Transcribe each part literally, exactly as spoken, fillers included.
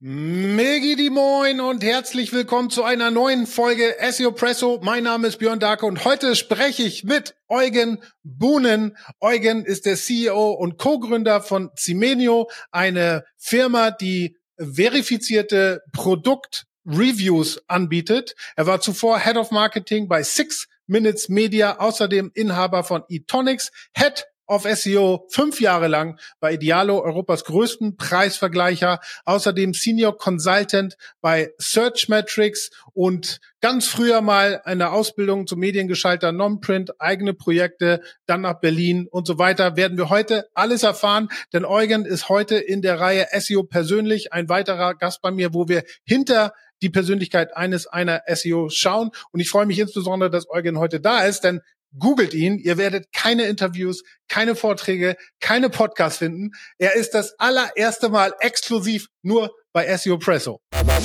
Megi die Moin und herzlich willkommen zu einer neuen Folge S E O Presso. Mein Name ist Björn Darke und heute spreche ich mit Eugen Buhnen. Eugen ist der C E O und Co-Gründer von Zimenio, eine Firma, die verifizierte Produktreviews anbietet. Er war zuvor Head of Marketing bei Six Minutes Media, außerdem Inhaber von eTonics, Head auf S E O fünf Jahre lang bei Idealo, Europas größten Preisvergleicher, außerdem Senior Consultant bei Searchmetrics und ganz früher mal eine Ausbildung zum Mediengestalter Non-Print, eigene Projekte, dann nach Berlin und so weiter. Werden wir heute alles erfahren, denn Eugen ist heute in der Reihe S E O persönlich, ein weiterer Gast bei mir, wo wir hinter die Persönlichkeit eines einer S E O schauen. Und ich freue mich insbesondere, dass Eugen heute da ist, denn googelt ihn, ihr werdet keine Interviews, keine Vorträge, keine Podcasts finden. Er ist das allererste Mal exklusiv nur bei S E O Presso.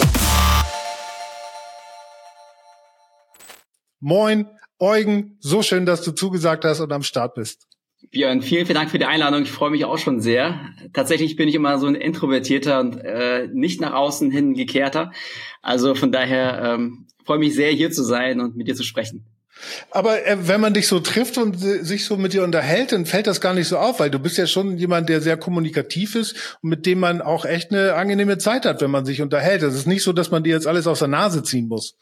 Moin, Eugen, so schön, dass du zugesagt hast und am Start bist. Björn, vielen, vielen Dank für die Einladung. Ich freue mich auch schon sehr. Tatsächlich bin ich immer so ein introvertierter und äh, nicht nach außen hin gekehrter. Also von daher ähm, freue mich sehr, hier zu sein und mit dir zu sprechen. Aber äh, wenn man dich so trifft und äh, sich so mit dir unterhält, dann fällt das gar nicht so auf, weil du bist ja schon jemand, der sehr kommunikativ ist und mit dem man auch echt eine angenehme Zeit hat, wenn man sich unterhält. Es ist nicht so, dass man dir jetzt alles aus der Nase ziehen muss.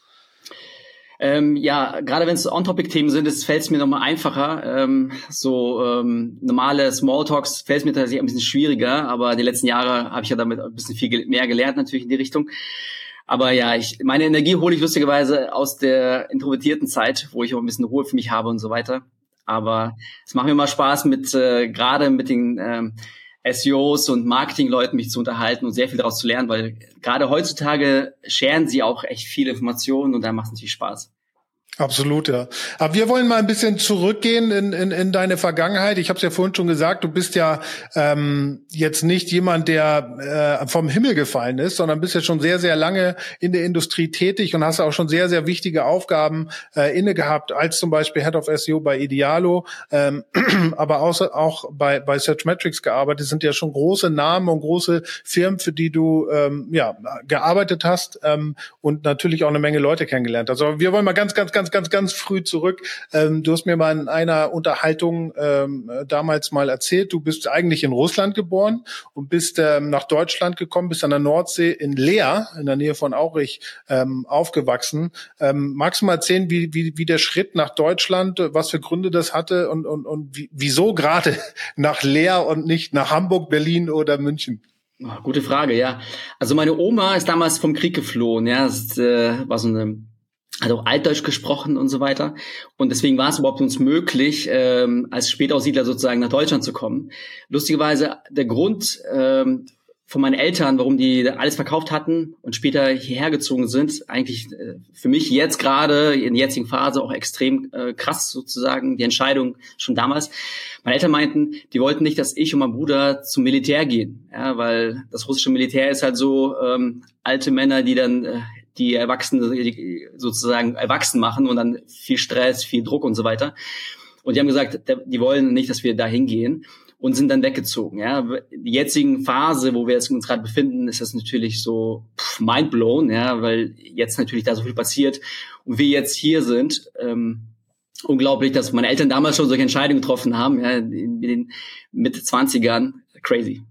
Ähm, ja, gerade wenn es On-Topic-Themen sind, fällt es mir nochmal einfacher. Ähm, so ähm, normale Smalltalks fällt es mir tatsächlich ein bisschen schwieriger, aber die letzten Jahre habe ich ja damit ein bisschen viel mehr gelernt natürlich in die Richtung. Aber ja, ich meine Energie hole ich lustigerweise aus der introvertierten Zeit, wo ich auch ein bisschen Ruhe für mich habe und so weiter. Aber es macht mir mal Spaß, mit äh, gerade mit den ähm, S E Os und Marketingleuten mich zu unterhalten und sehr viel daraus zu lernen, weil gerade heutzutage scheren sie auch echt viele Informationen und da macht es natürlich Spaß. Absolut, ja. Aber wir wollen mal ein bisschen zurückgehen in, in, in deine Vergangenheit. Ich habe es ja vorhin schon gesagt, du bist ja ähm, jetzt nicht jemand, der äh, vom Himmel gefallen ist, sondern bist ja schon sehr, sehr lange in der Industrie tätig und hast auch schon sehr, sehr wichtige Aufgaben äh, inne gehabt, als zum Beispiel Head of S E O bei Idealo, ähm, aber außer, auch bei, bei Searchmetrics gearbeitet. Das sind ja schon große Namen und große Firmen, für die du ähm, ja gearbeitet hast ähm, und natürlich auch eine Menge Leute kennengelernt hast. Also wir wollen mal ganz, ganz, ganz ganz, ganz früh zurück. Ähm, du hast mir mal in einer Unterhaltung ähm, damals mal erzählt, du bist eigentlich in Russland geboren und bist ähm, nach Deutschland gekommen, bist an der Nordsee in Leer, in der Nähe von Aurich, ähm, aufgewachsen. Ähm, magst du mal erzählen, wie, wie, wie der Schritt nach Deutschland, was für Gründe das hatte und, und, und wie, wieso gerade nach Leer und nicht nach Hamburg, Berlin oder München? Oh, gute Frage, ja. Also meine Oma ist damals vom Krieg geflohen, ja. Das äh, war so eine hat auch Altdeutsch gesprochen und so weiter. Und deswegen war es überhaupt uns möglich, ähm, als Spätaussiedler sozusagen nach Deutschland zu kommen. Lustigerweise der Grund ähm, von meinen Eltern, warum die alles verkauft hatten und später hierher gezogen sind, eigentlich äh, für mich jetzt gerade in der jetzigen Phase auch extrem äh, krass sozusagen, die Entscheidung schon damals. Meine Eltern meinten, die wollten nicht, dass ich und mein Bruder zum Militär gehen, ja, weil das russische Militär ist halt so ähm, alte Männer, die dann äh, die Erwachsene die sozusagen erwachsen machen und dann viel Stress, viel Druck und so weiter. Und die haben gesagt, die wollen nicht, dass wir da hingehen und sind dann weggezogen. Ja, die jetzigen Phase, wo wir jetzt uns gerade befinden, ist das natürlich so pff, mindblown, ja, weil jetzt natürlich da so viel passiert und wir jetzt hier sind. Ähm, unglaublich, dass meine Eltern damals schon solche Entscheidungen getroffen haben, ja, in den Mitte zwanzigern, crazy.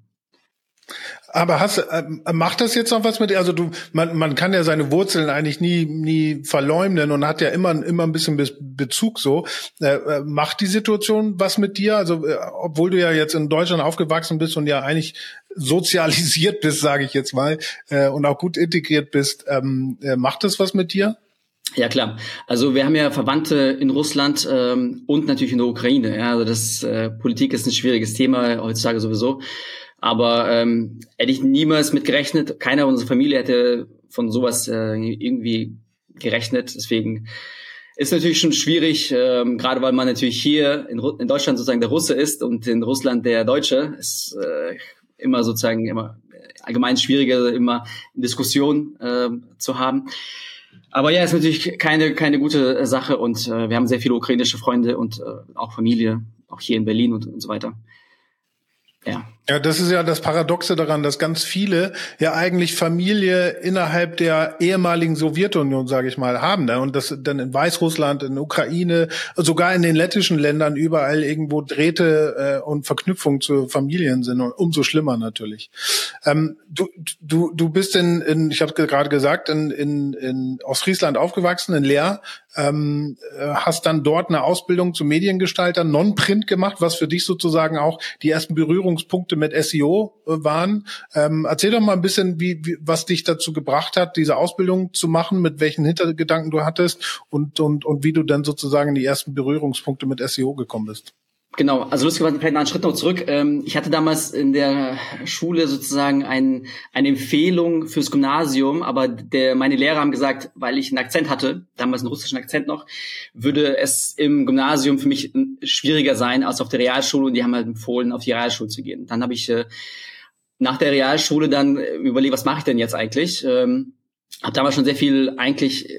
Aber hast, äh, macht das jetzt noch was mit dir? Also du, man, man kann ja seine Wurzeln eigentlich nie, nie verleumden und hat ja immer, immer ein bisschen Be- Bezug so. Äh, macht die Situation was mit dir? Also, äh, obwohl du ja jetzt in Deutschland aufgewachsen bist und ja eigentlich sozialisiert bist, sage ich jetzt mal, äh, und auch gut integriert bist, ähm, äh, macht das was mit dir? Ja, klar. Also wir haben ja Verwandte in Russland ähm, und natürlich in der Ukraine. Ja, also das äh, Politik ist ein schwieriges Thema heutzutage sowieso. Aber ähm, hätte ich niemals mit gerechnet. Keiner unserer Familie hätte von sowas äh, irgendwie gerechnet. Deswegen ist natürlich schon schwierig, ähm, gerade weil man natürlich hier in, Ru- in Deutschland sozusagen der Russe ist und in Russland der Deutsche. Ist äh, immer sozusagen immer allgemein schwieriger, immer in Diskussion äh, zu haben. Aber ja, ist natürlich keine keine gute Sache und äh, wir haben sehr viele ukrainische Freunde und äh, auch Familie, auch hier in Berlin und, und so weiter. Ja. Ja, das ist ja das Paradoxe daran, dass ganz viele ja eigentlich Familie innerhalb der ehemaligen Sowjetunion, sage ich mal, haben. Ne? Und das dann in Weißrussland, in Ukraine, sogar in den lettischen Ländern überall irgendwo Drähte äh, und Verknüpfungen zu Familien sind. Und umso schlimmer natürlich. Ähm, du, du, du bist in, in ich habe gerade gesagt, in, in, in Ostfriesland aufgewachsen, in Leer. Ähm, hast dann dort eine Ausbildung zum Mediengestalter Non-Print gemacht, was für dich sozusagen auch die ersten Berührungspunkte mit S E O äh, waren. Ähm, erzähl doch mal ein bisschen, wie, wie was dich dazu gebracht hat, diese Ausbildung zu machen, mit welchen Hintergedanken du hattest und und und wie du dann sozusagen in die ersten Berührungspunkte mit S E O gekommen bist. Genau, also lustigerweise vielleicht noch einen Schritt noch zurück. Ich hatte damals in der Schule sozusagen ein, eine Empfehlung fürs Gymnasium, aber der, meine Lehrer haben gesagt, weil ich einen Akzent hatte, damals einen russischen Akzent noch, würde es im Gymnasium für mich schwieriger sein als auf der Realschule, und die haben halt empfohlen, auf die Realschule zu gehen. Dann habe ich äh, nach der Realschule dann überlegt, was mache ich denn jetzt eigentlich? Ähm, habe damals schon sehr viel eigentlich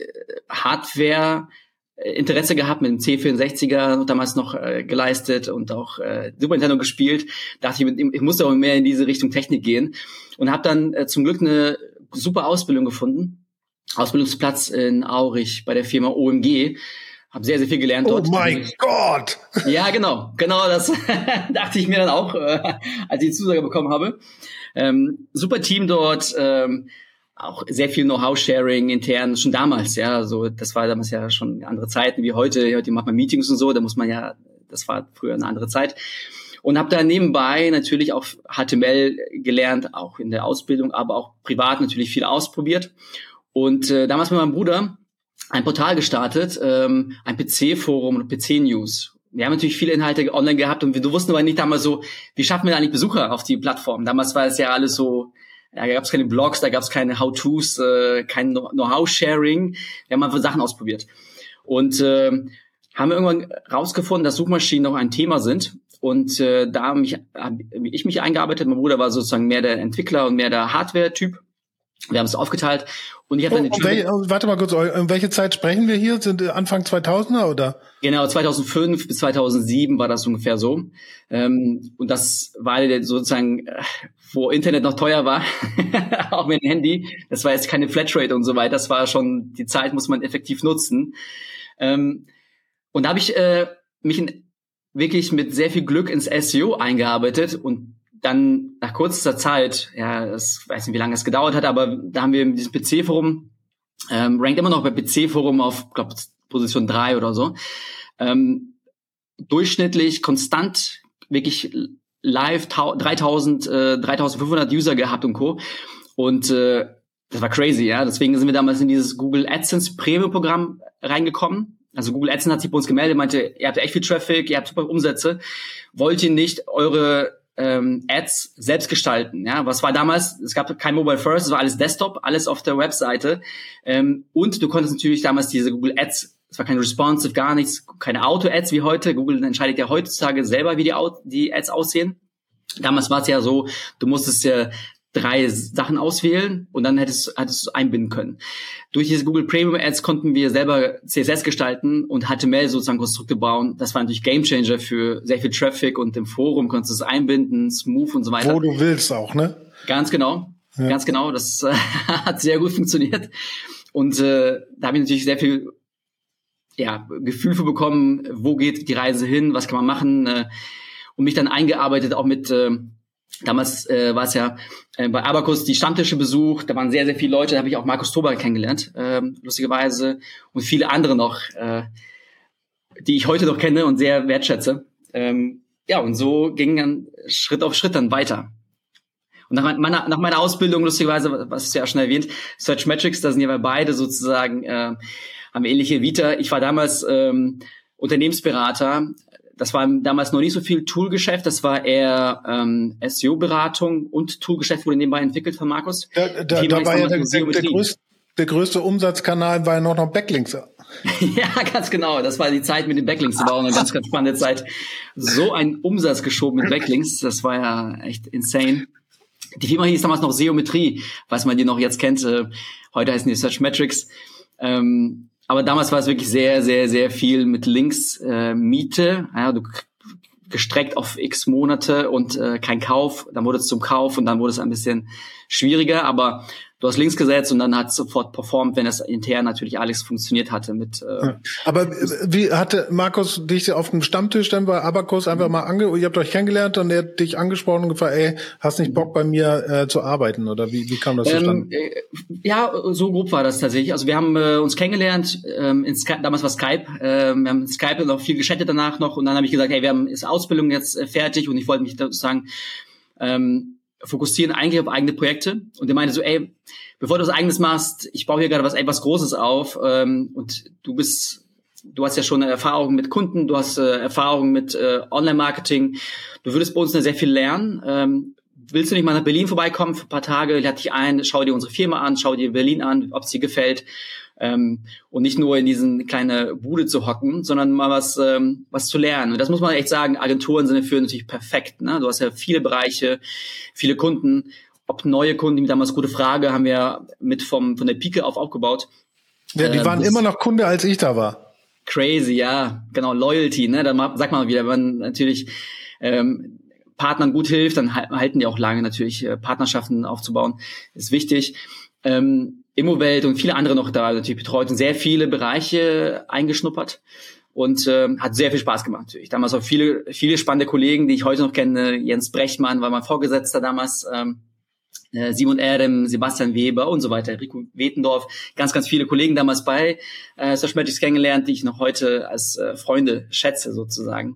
Hardware Interesse gehabt, mit dem C vierundsechziger damals noch äh, geleistet und auch äh, Super Nintendo gespielt. Dachte ich, ich musste auch mehr in diese Richtung Technik gehen und habe dann äh, zum Glück eine super Ausbildung gefunden. Ausbildungsplatz in Aurich bei der Firma O M G. Habe sehr, sehr viel gelernt oh dort. Oh mein Gott! Ja, genau. Genau, das dachte ich mir dann auch, äh, als ich die Zusage bekommen habe. Ähm, super Team dort, ähm, auch sehr viel Know-how-Sharing intern, schon damals, ja, so, das war damals ja schon andere Zeiten wie heute. Heute macht man Meetings und so, da muss man ja, das war früher eine andere Zeit. Und habe da nebenbei natürlich auch H T M L gelernt, auch in der Ausbildung, aber auch privat natürlich viel ausprobiert. Und äh, damals mit meinem Bruder ein Portal gestartet, ähm, ein P C-Forum und P C-News. Wir haben natürlich viele Inhalte online gehabt und wir wussten aber nicht damals so, wie schaffen wir eigentlich Besucher auf die Plattform? Damals war es ja alles so, ja, da gab es keine Blogs, da gab es keine How-Tos, äh, kein Know-how-Sharing. Wir haben einfach Sachen ausprobiert. Und äh, haben wir irgendwann rausgefunden, dass Suchmaschinen noch ein Thema sind. Und äh, da habe hab ich mich eingearbeitet. Mein Bruder war sozusagen mehr der Entwickler und mehr der Hardware-Typ. Wir haben es aufgeteilt. Und ich habe dann oh, die welche, warte mal kurz, um welche Zeit sprechen wir hier? Sind Anfang zweitausender oder? Genau, zweitausendfünf bis zweitausendsieben war das ungefähr so. Ähm, und das war sozusagen, wo Internet noch teuer war, auch mit dem Handy. Das war jetzt keine Flatrate und so weiter. Das war schon, die Zeit muss man effektiv nutzen. Ähm, und da habe ich äh, mich in, wirklich mit sehr viel Glück ins S E O eingearbeitet und dann nach kurzer Zeit, ja, ich weiß nicht, wie lange es gedauert hat, aber da haben wir in diesem P C-Forum, ähm, rankt immer noch bei P C-Forum auf, glaube Position drei oder so, ähm, durchschnittlich konstant wirklich live dreitausend, äh, dreitausendfünfhundert User gehabt und Co. Und äh, das war crazy, ja. Deswegen sind wir damals in dieses Google AdSense Premium-Programm reingekommen. Also Google AdSense hat sich bei uns gemeldet, meinte, ihr habt echt viel Traffic, ihr habt super Umsätze, wollt ihr nicht eure ähm, Ads selbst gestalten? Ja, was war damals? Es gab kein Mobile First, es war alles Desktop, alles auf der Webseite. Ähm, und du konntest natürlich damals diese Google Ads, es war kein Responsive, gar nichts, keine Auto-Ads wie heute. Google entscheidet ja heutzutage selber, wie die, die Ads aussehen. Damals war es ja so, du musstest ja drei Sachen auswählen und dann hättest, hättest du einbinden können. Durch diese Google Premium Ads konnten wir selber C S S gestalten und H T M L sozusagen Konstrukte bauen. Das war natürlich Gamechanger für sehr viel Traffic und im Forum konntest du es einbinden, smooth und so weiter. Wo du willst auch, ne? Ganz genau, ja. ganz genau. Das äh, hat sehr gut funktioniert. Und äh, da habe ich natürlich sehr viel ja, Gefühl für bekommen, wo geht die Reise hin, was kann man machen äh, und mich dann eingearbeitet auch mit äh, Damals äh, war es ja äh, bei Abacus die Stammtische besucht, da waren sehr, sehr viele Leute, da habe ich auch Markus Tober kennengelernt, äh, lustigerweise, und viele andere noch, äh, die ich heute noch kenne und sehr wertschätze. Ähm, ja, und so ging dann Schritt auf Schritt dann weiter. Und nach meiner, nach meiner Ausbildung, lustigerweise, was du ja schon erwähnt, Searchmetrics, da sind ja wir beide sozusagen, äh, haben ähnliche Vita. Ich war damals ähm, Unternehmensberater. Das war damals noch nicht so viel Toolgeschäft, das war eher ähm, S E O-Beratung und Toolgeschäft wurde nebenbei entwickelt von Markus. Da, da, da war ja der, der, der, größte, der größte Umsatzkanal war ja noch, noch Backlinks. Ja, ganz genau. Das war die Zeit mit den Backlinks. Das war auch eine ganz, ganz spannende Zeit. So ein Umsatz geschoben mit Backlinks, das war ja echt insane. Die Firma hieß damals noch Seometrie, was man die noch jetzt kennt. Heute heißen die Searchmetrics. Ähm, Aber damals war es wirklich sehr, sehr, sehr viel mit Links, äh, Miete. Ja, du gestreckt auf x Monate und äh, kein Kauf. Dann wurde es zum Kauf und dann wurde es ein bisschen schwieriger, aber du hast Links gesetzt und dann hat es sofort performt, wenn es intern natürlich alles funktioniert hatte mit. Äh, ja. Aber wie hatte Markus dich auf dem Stammtisch dann bei Abacus einfach mal ange, ihr habt euch kennengelernt und er hat dich angesprochen und gefragt, ey, hast nicht Bock bei mir äh, zu arbeiten oder wie, wie kam das zustande? Ähm, äh, ja, so grob war das tatsächlich. Also wir haben äh, uns kennengelernt, ähm, in Skype, damals war Skype, äh, wir haben in Skype noch viel geschattet danach noch und dann habe ich gesagt, hey, wir haben ist Ausbildung jetzt äh, fertig und ich wollte mich sozusagen ähm, fokussieren eigentlich auf eigene Projekte und der meinte so, ey, bevor du was Eigenes machst, ich baue hier gerade was etwas Großes auf ähm, und du bist, du hast ja schon Erfahrung mit Kunden, du hast äh, Erfahrung mit äh, Online-Marketing, du würdest bei uns sehr viel lernen. Ähm, willst du nicht mal nach Berlin vorbeikommen für ein paar Tage, lade dich ein, schau dir unsere Firma an, schau dir Berlin an, ob es dir gefällt ähm, und nicht nur in diesen kleine Bude zu hocken, sondern mal was ähm, was zu lernen. Und das muss man echt sagen, Agenturen sind dafür natürlich perfekt. Ne? Du hast ja viele Bereiche, viele Kunden, ob neue Kunden, die damals gute Frage, haben wir mit vom von der Pike auf aufgebaut. Ja, die waren ähm, immer noch Kunde, als ich da war. Crazy, ja, genau, Loyalty, ne? Dann sagt man wieder, wenn man natürlich ähm, Partnern gut hilft, dann halten die auch lange natürlich äh, Partnerschaften aufzubauen, ist wichtig. Ähm, Immowelt und viele andere noch da natürlich betreut und sehr viele Bereiche eingeschnuppert und ähm, hat sehr viel Spaß gemacht natürlich. Damals auch viele viele spannende Kollegen, die ich heute noch kenne. Jens Brechtmann war mein Vorgesetzter damals, ähm, äh, Simon Erdem, Sebastian Weber und so weiter, Rico Wetendorf, ganz, ganz viele Kollegen damals bei äh, Searchmetrics kennengelernt, die ich noch heute als äh, Freunde schätze sozusagen.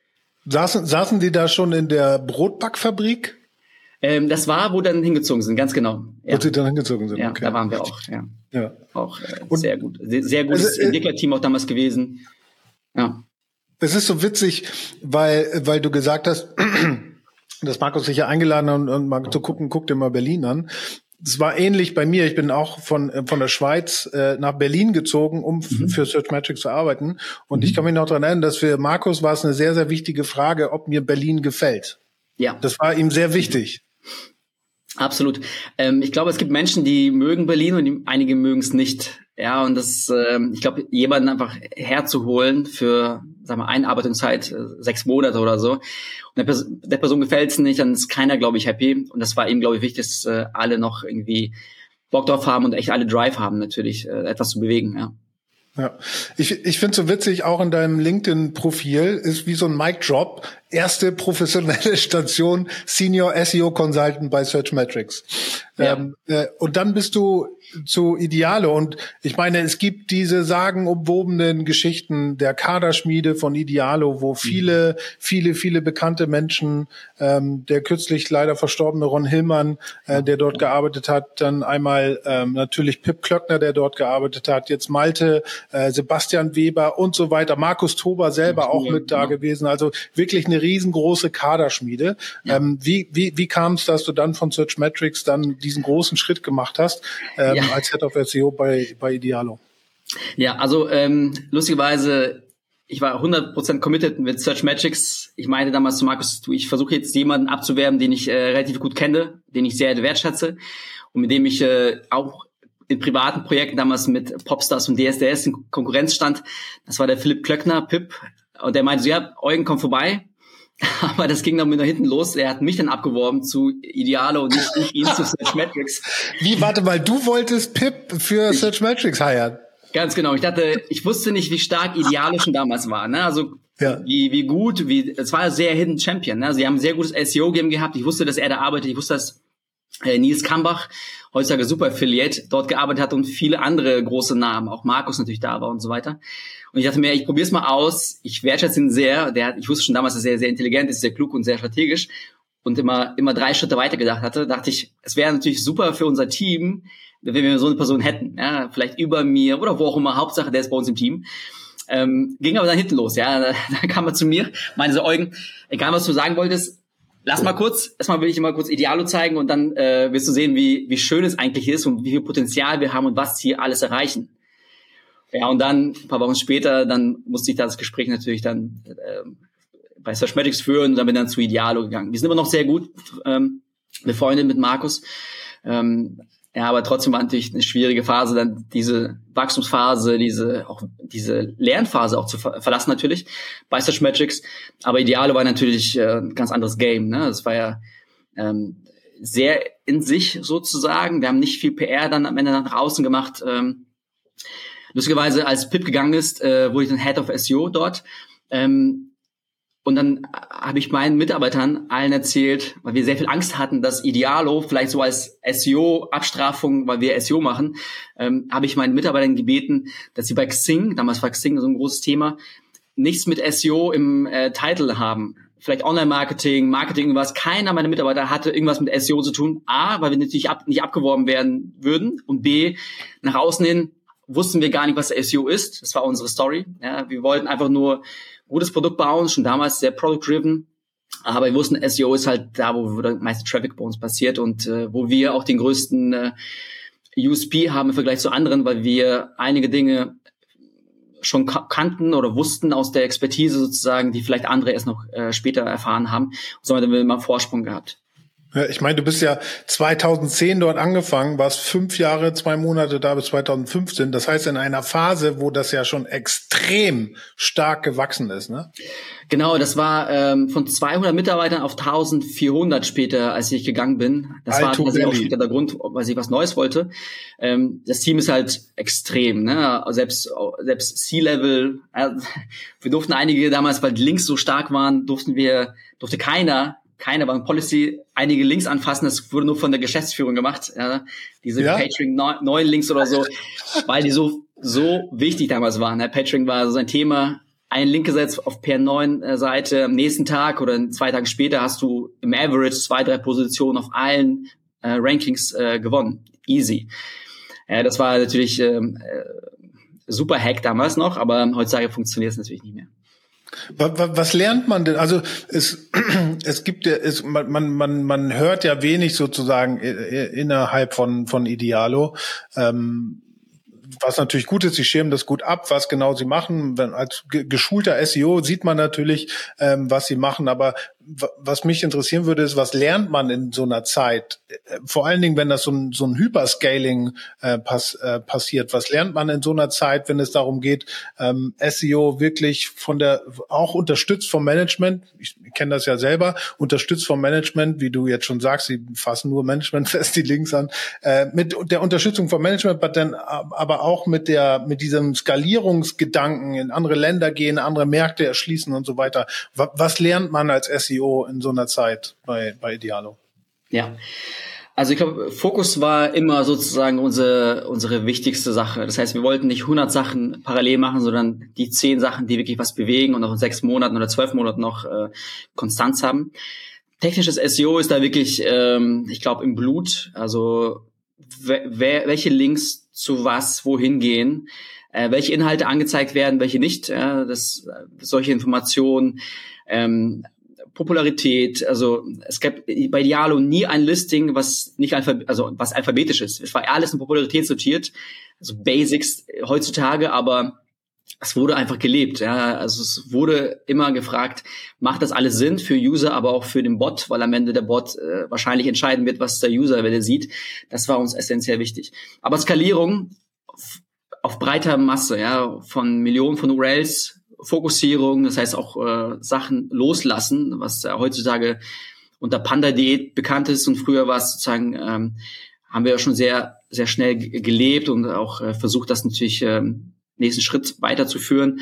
Saßen, saßen die da schon in der Brotbackfabrik? Ähm, das war, wo dann hingezogen sind, ganz genau. Ja. Wo sie dann hingezogen sind, ja, okay. Da waren wir auch, ja. ja. Auch äh, sehr gut. Sehr, sehr gutes also, äh, Entwicklerteam auch damals gewesen. Ja. Es ist so witzig, weil, weil du gesagt hast, dass Markus sich ja eingeladen hat und, und mal zu gucken, guck dir mal Berlin an. Es war ähnlich bei mir. Ich bin auch von von der Schweiz äh, nach Berlin gezogen, um mhm. für Searchmetrics zu arbeiten. Und mhm. ich kann mich noch daran erinnern, dass für Markus war es eine sehr, sehr wichtige Frage, ob mir Berlin gefällt. Ja. Das war ihm sehr wichtig. Absolut. Ähm, ich glaube, es gibt Menschen, die mögen Berlin und die, einige mögen es nicht. Ja, und das, ähm, ich glaube, jemanden einfach herzuholen für, sagen wir, Einarbeitungszeit, äh, sechs Monate oder so, und der, Pers- der Person gefällt es nicht, dann ist keiner, glaube ich, happy. Und das war ihm, glaube ich, wichtig, dass äh, alle noch irgendwie Bock drauf haben und echt alle Drive haben, natürlich, äh, etwas zu bewegen, ja. Ja, ich, ich finde so witzig, auch in deinem LinkedIn-Profil ist wie so ein Mic-Drop, erste professionelle Station, Senior S E O Consultant bei Searchmetrics. Ja. Ähm, äh, und dann bist du zu Idealo und ich meine, es gibt diese sagenumwobenen Geschichten der Kaderschmiede von Idealo, wo viele, viele, viele bekannte Menschen, ähm, der kürzlich leider verstorbene Ron Hillmann, äh, der dort gearbeitet hat, dann einmal ähm, natürlich Pip Klöckner, der dort gearbeitet hat, jetzt Malte, äh, Sebastian Weber und so weiter, Markus Tober selber auch mit da gewesen, also wirklich eine riesengroße Kaderschmiede. Ja. Ähm, wie wie wie kam es, dass du dann von Searchmetrics dann diesen großen Schritt gemacht hast, ähm, ja. als Head of S E O bei bei Idealo? Ja, also ähm, lustigerweise, ich war hundert Prozent committed mit Searchmetrics. Ich meinte damals zu Markus, du, ich versuche jetzt jemanden abzuwerben, den ich äh, relativ gut kenne, den ich sehr wertschätze und mit dem ich äh, auch in privaten Projekten damals mit Popstars und D S D S in Konkurrenz stand. Das war der Philipp Klöckner, Pip. Und der meinte so, ja, Eugen, komm vorbei. Aber das ging dann mit nach hinten los. Er hat mich dann abgeworben zu Idealo und nicht, nicht ihn zu Searchmetrics. Wie, warte mal, du wolltest Pip für ich, Searchmetrics hiren? Ganz genau. Ich dachte, ich wusste nicht, wie stark Idealo schon damals war. Ne? Also ja. wie wie gut, wie es war sehr Hidden Champion. Ne? Sie haben ein sehr gutes S E O-Game gehabt. Ich wusste, dass er da arbeitet. Ich wusste, dass äh, Nils Kambach, heutzutage Super Affiliate, dort gearbeitet hat und viele andere große Namen, auch Markus natürlich da war und so weiter. Und ich dachte mir, ich probiere es mal aus. Ich wertschätze ihn sehr. Der hat, ich wusste schon damals, dass er sehr intelligent ist, sehr klug und sehr strategisch und immer immer drei Schritte weiter gedacht hatte. Dachte ich, es wäre natürlich super für unser Team, wenn wir so eine Person hätten. Ja, vielleicht über mir oder wo auch immer. Hauptsache, der ist bei uns im Team. Ähm, ging aber dann hinten los. Ja, da, da kam er zu mir, meinte so, Eugen, egal was du sagen wolltest, lass mal kurz, erstmal will ich dir mal kurz Idealo zeigen und dann äh, wirst du sehen, wie wie schön es eigentlich ist und wie viel Potenzial wir haben und was hier alles erreichen. Ja, und dann, ein paar Wochen später, dann musste ich das Gespräch natürlich dann äh, bei Searchmetrics führen und dann bin ich dann zu Idealo gegangen. Wir sind immer noch sehr gut ähm, befreundet mit Markus. Ähm, Ja, aber trotzdem war natürlich eine schwierige Phase, dann diese Wachstumsphase, diese auch diese Lernphase auch zu ver- verlassen natürlich bei Search Metrics. Aber Idealo war natürlich äh, ein ganz anderes Game. Ne? Das war ja ähm, sehr in sich sozusagen. Wir haben nicht viel P R dann am Ende nach außen gemacht. Ähm, lustigerweise, als Pip gegangen ist, äh, wurde ich dann Head of S E O dort. Ähm, Und dann habe ich meinen Mitarbeitern allen erzählt, weil wir sehr viel Angst hatten, dass Idealo vielleicht so als S E O-Abstrafung, weil wir S E O machen, ähm, habe ich meinen Mitarbeitern gebeten, dass sie bei Xing, damals war Xing so ein großes Thema, nichts mit S E O im äh, Titel haben. Vielleicht Online-Marketing, Marketing, irgendwas. Keiner meiner Mitarbeiter hatte irgendwas mit S E O zu tun. A, weil wir natürlich ab, nicht abgeworben werden würden. Und B, nach außen hin wussten wir gar nicht, was S E O ist. Das war unsere Story. Ja, wir wollten einfach nur gutes Produkt bauen, schon damals sehr product-driven. Aber wir wussten, S E O ist halt da, wo der meiste Traffic bei uns passiert und äh, wo wir auch den größten äh, U S P haben im Vergleich zu anderen, weil wir einige Dinge schon ka- kannten oder wussten aus der Expertise sozusagen, die vielleicht andere erst noch äh, später erfahren haben. Und somit haben wir immer Vorsprung gehabt. Ja, ich meine, du bist ja zweitausendzehn dort angefangen, warst fünf Jahre, zwei Monate da bis zweitausendfünfzehn. Das heißt, in einer Phase, wo das ja schon extrem stark gewachsen ist, ne? Genau, das war ähm, von zweihundert Mitarbeitern auf eintausendvierhundert später, als ich gegangen bin. Das war tatsächlich auch später der Grund, weil ich was Neues wollte. Ähm, das Team ist halt extrem, ne? Selbst selbst C-Level. Äh, wir durften einige damals, weil die Links so stark waren, durften wir durfte keiner Keine war ein Policy, einige Links anfassen, das wurde nur von der Geschäftsführung gemacht, ja, diese ja? Patreon neuen Links oder so, weil die so so wichtig damals waren. Ja, Patreon war so ein Thema, ein Link gesetzt auf P R neun Seite, am nächsten Tag oder zwei Tage später hast du im Average zwei, drei Positionen auf allen äh, Rankings äh, gewonnen. Easy. Ja, das war natürlich ähm, äh, super Hack damals noch, aber heutzutage funktioniert es natürlich nicht mehr. Was lernt man denn? Also es es gibt ja es, man man man hört ja wenig sozusagen innerhalb von von Idealo. Ähm, was natürlich gut ist, sie schirmen das gut ab, was genau sie machen. Wenn, als geschulter S E O sieht man natürlich, ähm, was sie machen, aber w- was mich interessieren würde, ist, was lernt man in so einer Zeit? Vor allen Dingen, wenn das so ein, so ein Hyperscaling äh, pass, äh, passiert. Was lernt man in so einer Zeit, wenn es darum geht, ähm, S E O wirklich von der, auch unterstützt vom Management, ich kenne das ja selber, unterstützt vom Management, wie du jetzt schon sagst, sie fassen nur Management fest, die Links an, äh, mit der Unterstützung vom Management, aber dann aber auch mit der, mit diesem Skalierungsgedanken in andere Länder gehen, andere Märkte erschließen und so weiter. Was, was lernt man als S E O in so einer Zeit bei, bei Idealo? Ja. Also ich glaube, Fokus war immer sozusagen unsere unsere wichtigste Sache. Das heißt, wir wollten nicht hundert Sachen parallel machen, sondern die zehn Sachen, die wirklich was bewegen und auch in sechs Monaten oder zwölf Monaten noch äh, Konstanz haben. Technisches S E O ist da wirklich, ähm, ich glaube, im Blut. Also wer, welche Links zu was, wohin gehen, äh, welche Inhalte angezeigt werden, welche nicht. Äh, das solche Informationen. Ähm, Popularität, also es gab bei Idealo nie ein Listing, was nicht alphab- also was alphabetisch ist. Es war alles in Popularität sortiert, also Basics heutzutage, aber es wurde einfach gelebt. Ja, also es wurde immer gefragt, macht das alles Sinn für User, aber auch für den Bot, weil am Ende der Bot äh, wahrscheinlich entscheiden wird, was der User, wenn er sieht. Das war uns essentiell wichtig. Aber Skalierung auf, auf breiter Masse, ja, von Millionen von U R Ls. Fokussierung, das heißt auch äh, Sachen loslassen, was äh, heutzutage unter Panda-Diät bekannt ist und früher war es sozusagen, ähm, haben wir ja schon sehr sehr schnell g- gelebt und auch äh, versucht, das natürlich ähm, nächsten Schritt weiterzuführen.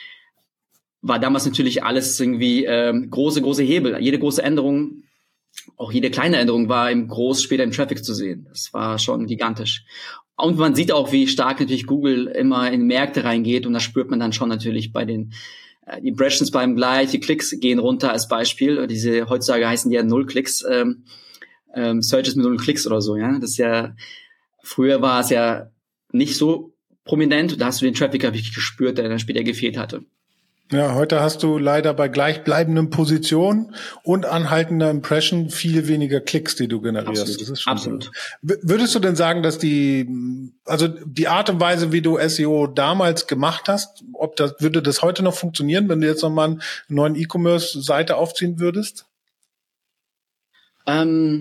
War damals natürlich alles irgendwie ähm, große, große Hebel. Jede große Änderung, auch jede kleine Änderung war im groß später im Traffic zu sehen. Das war schon gigantisch. Und man sieht auch, wie stark natürlich Google immer in Märkte reingeht und das spürt man dann schon natürlich bei den äh, die Impressions bleiben gleich, die Klicks gehen runter als Beispiel. Diese heutzutage heißen die ja null Klicks, ähm, ähm, Searches mit null Klicks oder so. Ja, das ist ja früher war es ja nicht so prominent. Da hast du den Traffic wirklich gespürt, der dann später gefehlt hatte. Ja, heute hast du leider bei gleichbleibenden Positionen und anhaltender Impression viel weniger Klicks, die du generierst. Absolut. Das ist schon Absolut. So. Würdest du denn sagen, dass die, also die Art und Weise, wie du S E O damals gemacht hast, ob das, würde das heute noch funktionieren, wenn du jetzt nochmal einen neuen E-Commerce-Seite aufziehen würdest? Ähm,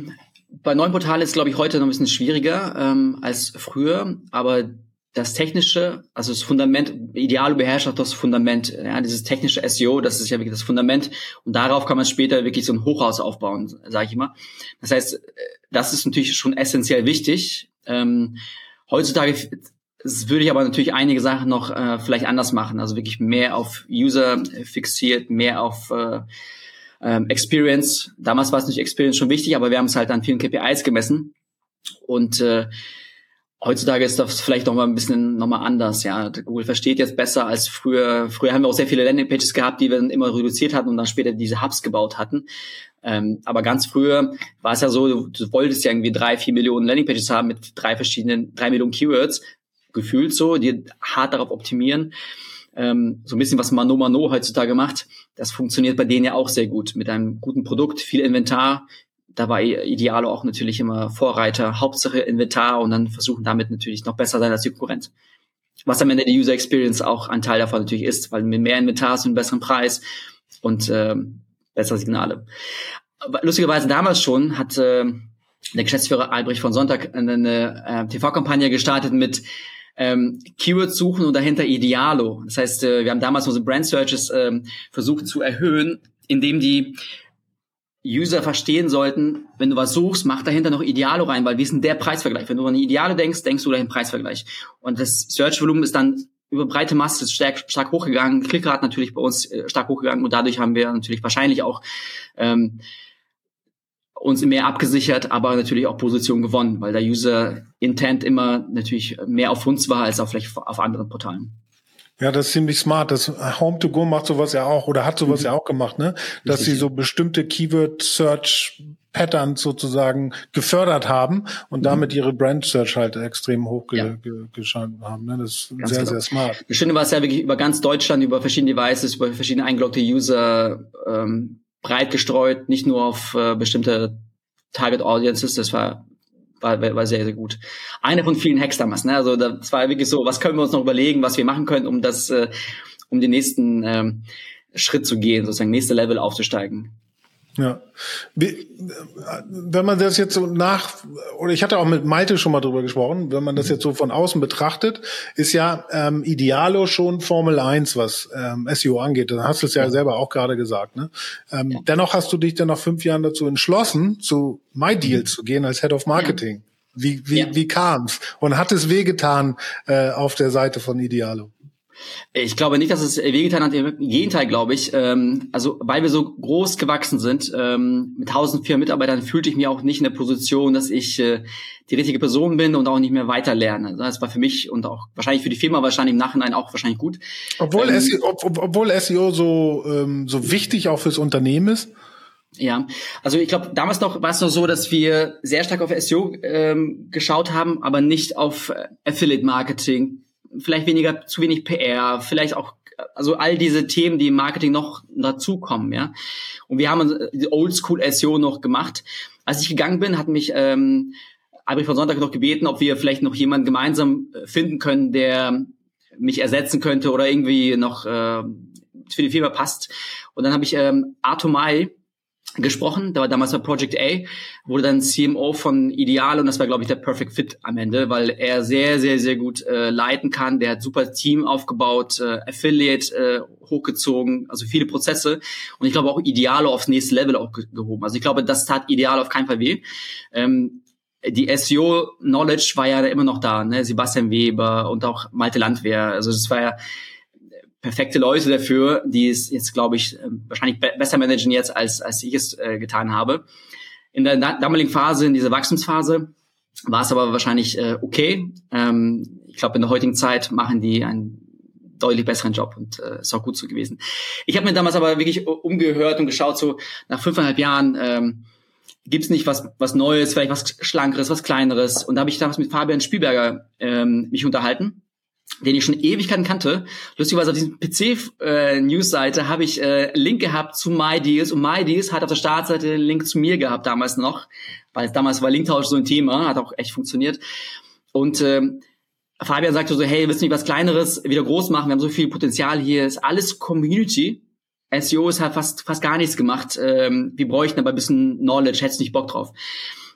bei neuen Portalen ist, glaube ich, heute noch ein bisschen schwieriger ähm, als früher, aber das technische, also das Fundament, Idealo beherrscht auch das Fundament, ja, dieses technische S E O, das ist ja wirklich das Fundament und darauf kann man später wirklich so ein Hochhaus aufbauen, sage ich immer. Das heißt, das ist natürlich schon essentiell wichtig. Ähm, heutzutage würde ich aber natürlich einige Sachen noch äh, vielleicht anders machen, also wirklich mehr auf User fixiert, mehr auf äh, ähm, Experience. Damals war es nicht Experience schon wichtig, aber wir haben es halt an vielen K P Is gemessen und äh, heutzutage ist das vielleicht noch mal ein bisschen noch mal anders, ja. Google versteht jetzt besser als früher. Früher haben wir auch sehr viele Landingpages gehabt, die wir dann immer reduziert hatten und dann später diese Hubs gebaut hatten. Ähm, aber ganz früher war es ja so, du, du wolltest ja irgendwie drei, vier Millionen Landingpages haben mit drei verschiedenen, drei Millionen Keywords, gefühlt so, die hart darauf optimieren. Ähm, so ein bisschen was Mano Mano heutzutage macht. Das funktioniert bei denen ja auch sehr gut. Mit einem guten Produkt, viel Inventar. Da war Idealo auch natürlich immer Vorreiter, Hauptsache Inventar und dann versuchen damit natürlich noch besser sein als die Konkurrenz. Was am Ende die User Experience auch ein Teil davon natürlich ist, weil mit mehr Inventar hast du einen besseren Preis und äh, bessere Signale. Aber lustigerweise damals schon hat äh, der Geschäftsführer Albrecht von Sonntag eine, eine äh, T V-Kampagne gestartet mit ähm, Keywords suchen und dahinter Idealo. Das heißt, äh, wir haben damals unsere Brand Searches äh, versucht zu erhöhen, indem die User verstehen sollten, wenn du was suchst, mach dahinter noch Idealo rein, weil wir sind der Preisvergleich. Wenn du an Idealo denkst, denkst du dahin Preisvergleich. Und das Search-Volumen ist dann über breite Masse stark, stark hochgegangen, Klickrate natürlich bei uns äh, stark hochgegangen und dadurch haben wir natürlich wahrscheinlich auch ähm, uns mehr abgesichert, aber natürlich auch Position gewonnen, weil der User-Intent immer natürlich mehr auf uns war als auf vielleicht auf anderen Portalen. Ja, das ist ziemlich smart. Das Home to Go macht sowas ja auch oder hat sowas mhm. ja auch gemacht, ne? Dass Richtig. sie so bestimmte Keyword-Search-Patterns sozusagen gefördert haben und mhm. damit ihre Brand-Search halt extrem hochgeschaltet ja. haben. Ne? Das ist ganz sehr, genau. sehr smart. Das Schöne war es ja wirklich über ganz Deutschland, über verschiedene Devices, über verschiedene eingeloggte User ähm, breit gestreut, nicht nur auf äh, bestimmte Target Audiences. Das war War, war sehr, sehr gut. Einer von vielen Hacks damals, ne? Also das war wirklich so, was können wir uns noch überlegen, was wir machen können, um das, äh, um den nächsten ähm, Schritt zu gehen, sozusagen nächste Level aufzusteigen. Ja. Wie, wenn man das jetzt so nach, oder ich hatte auch mit Malte schon mal drüber gesprochen, wenn man das jetzt so von außen betrachtet, ist ja ähm, Idealo schon Formel eins, was ähm, S E O angeht. Dann hast du es ja, ja selber auch gerade gesagt. Ne? Ähm, ja. Dennoch hast du dich dann nach fünf Jahren dazu entschlossen, zu MyDeals mhm. zu gehen als Head of Marketing. Ja. Wie, wie, ja. wie kam's? Und hat es wehgetan äh, auf der Seite von Idealo? Ich glaube nicht, dass es wehgetan hat. Im Gegenteil, glaube ich. Ähm, also, weil wir so groß gewachsen sind, ähm, mit eintausendvierhundert Mitarbeitern, fühlte ich mich auch nicht in der Position, dass ich äh, die richtige Person bin und auch nicht mehr weiter lerne. Das war für mich und auch wahrscheinlich für die Firma wahrscheinlich im Nachhinein auch wahrscheinlich gut. Obwohl, ähm, S E O, ob, obwohl S E O so, ähm, so wichtig auch fürs Unternehmen ist? Ja, also ich glaube, damals noch war es noch so, dass wir sehr stark auf S E O ähm, geschaut haben, aber nicht auf Affiliate-Marketing. Vielleicht weniger, zu wenig P R, vielleicht auch, also all diese Themen, die im Marketing noch dazukommen, ja. Und wir haben Oldschool S E O noch gemacht. Als ich gegangen bin, hat mich ähm, Albrecht von Sonntag noch gebeten, ob wir vielleicht noch jemanden gemeinsam finden können, der mich ersetzen könnte oder irgendwie noch äh, für die Firma passt. Und dann habe ich ähm, Atomai gesprochen, der war damals bei Project A, wurde dann C M O von Idealo und das war, glaube ich, der Perfect Fit am Ende, weil er sehr, sehr, sehr gut äh, leiten kann, der hat super Team aufgebaut, äh, Affiliate äh, hochgezogen, also viele Prozesse und ich glaube auch Idealo aufs nächste Level auch ge- gehoben. Also ich glaube, das tat Idealo auf keinen Fall weh. Ähm, die S E O-Knowledge war ja immer noch da, ne? Sebastian Weber und auch Malte Landwehr, also das war ja perfekte Leute dafür, die es jetzt, glaube ich, wahrscheinlich be- besser managen jetzt, als als ich es äh, getan habe. In der da- damaligen Phase, in dieser Wachstumsphase, war es aber wahrscheinlich äh, okay. Ähm, ich glaube, in der heutigen Zeit machen die einen deutlich besseren Job und äh, ist auch gut so gewesen. Ich habe mir damals aber wirklich umgehört und geschaut, so nach fünfeinhalb Jahren ähm, gibt's nicht was was Neues, vielleicht was Schlankeres, was Kleineres. Und da habe ich damals mit Fabian Spielberger ähm, mich unterhalten, den ich schon Ewigkeiten kannte. Lustigerweise auf diesem P C-News-Seite äh, habe ich äh, Link gehabt zu MyDeals und MyDeals hat auf der Startseite den Link zu mir gehabt damals noch, weil damals war Linktausch so ein Thema, hat auch echt funktioniert. Und äh, Fabian sagte so, hey, willst du nicht was Kleineres wieder groß machen? Wir haben so viel Potenzial hier, ist alles Community. S E O ist halt fast fast gar nichts gemacht. Ähm, wir bräuchten aber ein bisschen Knowledge, hättest nicht Bock drauf.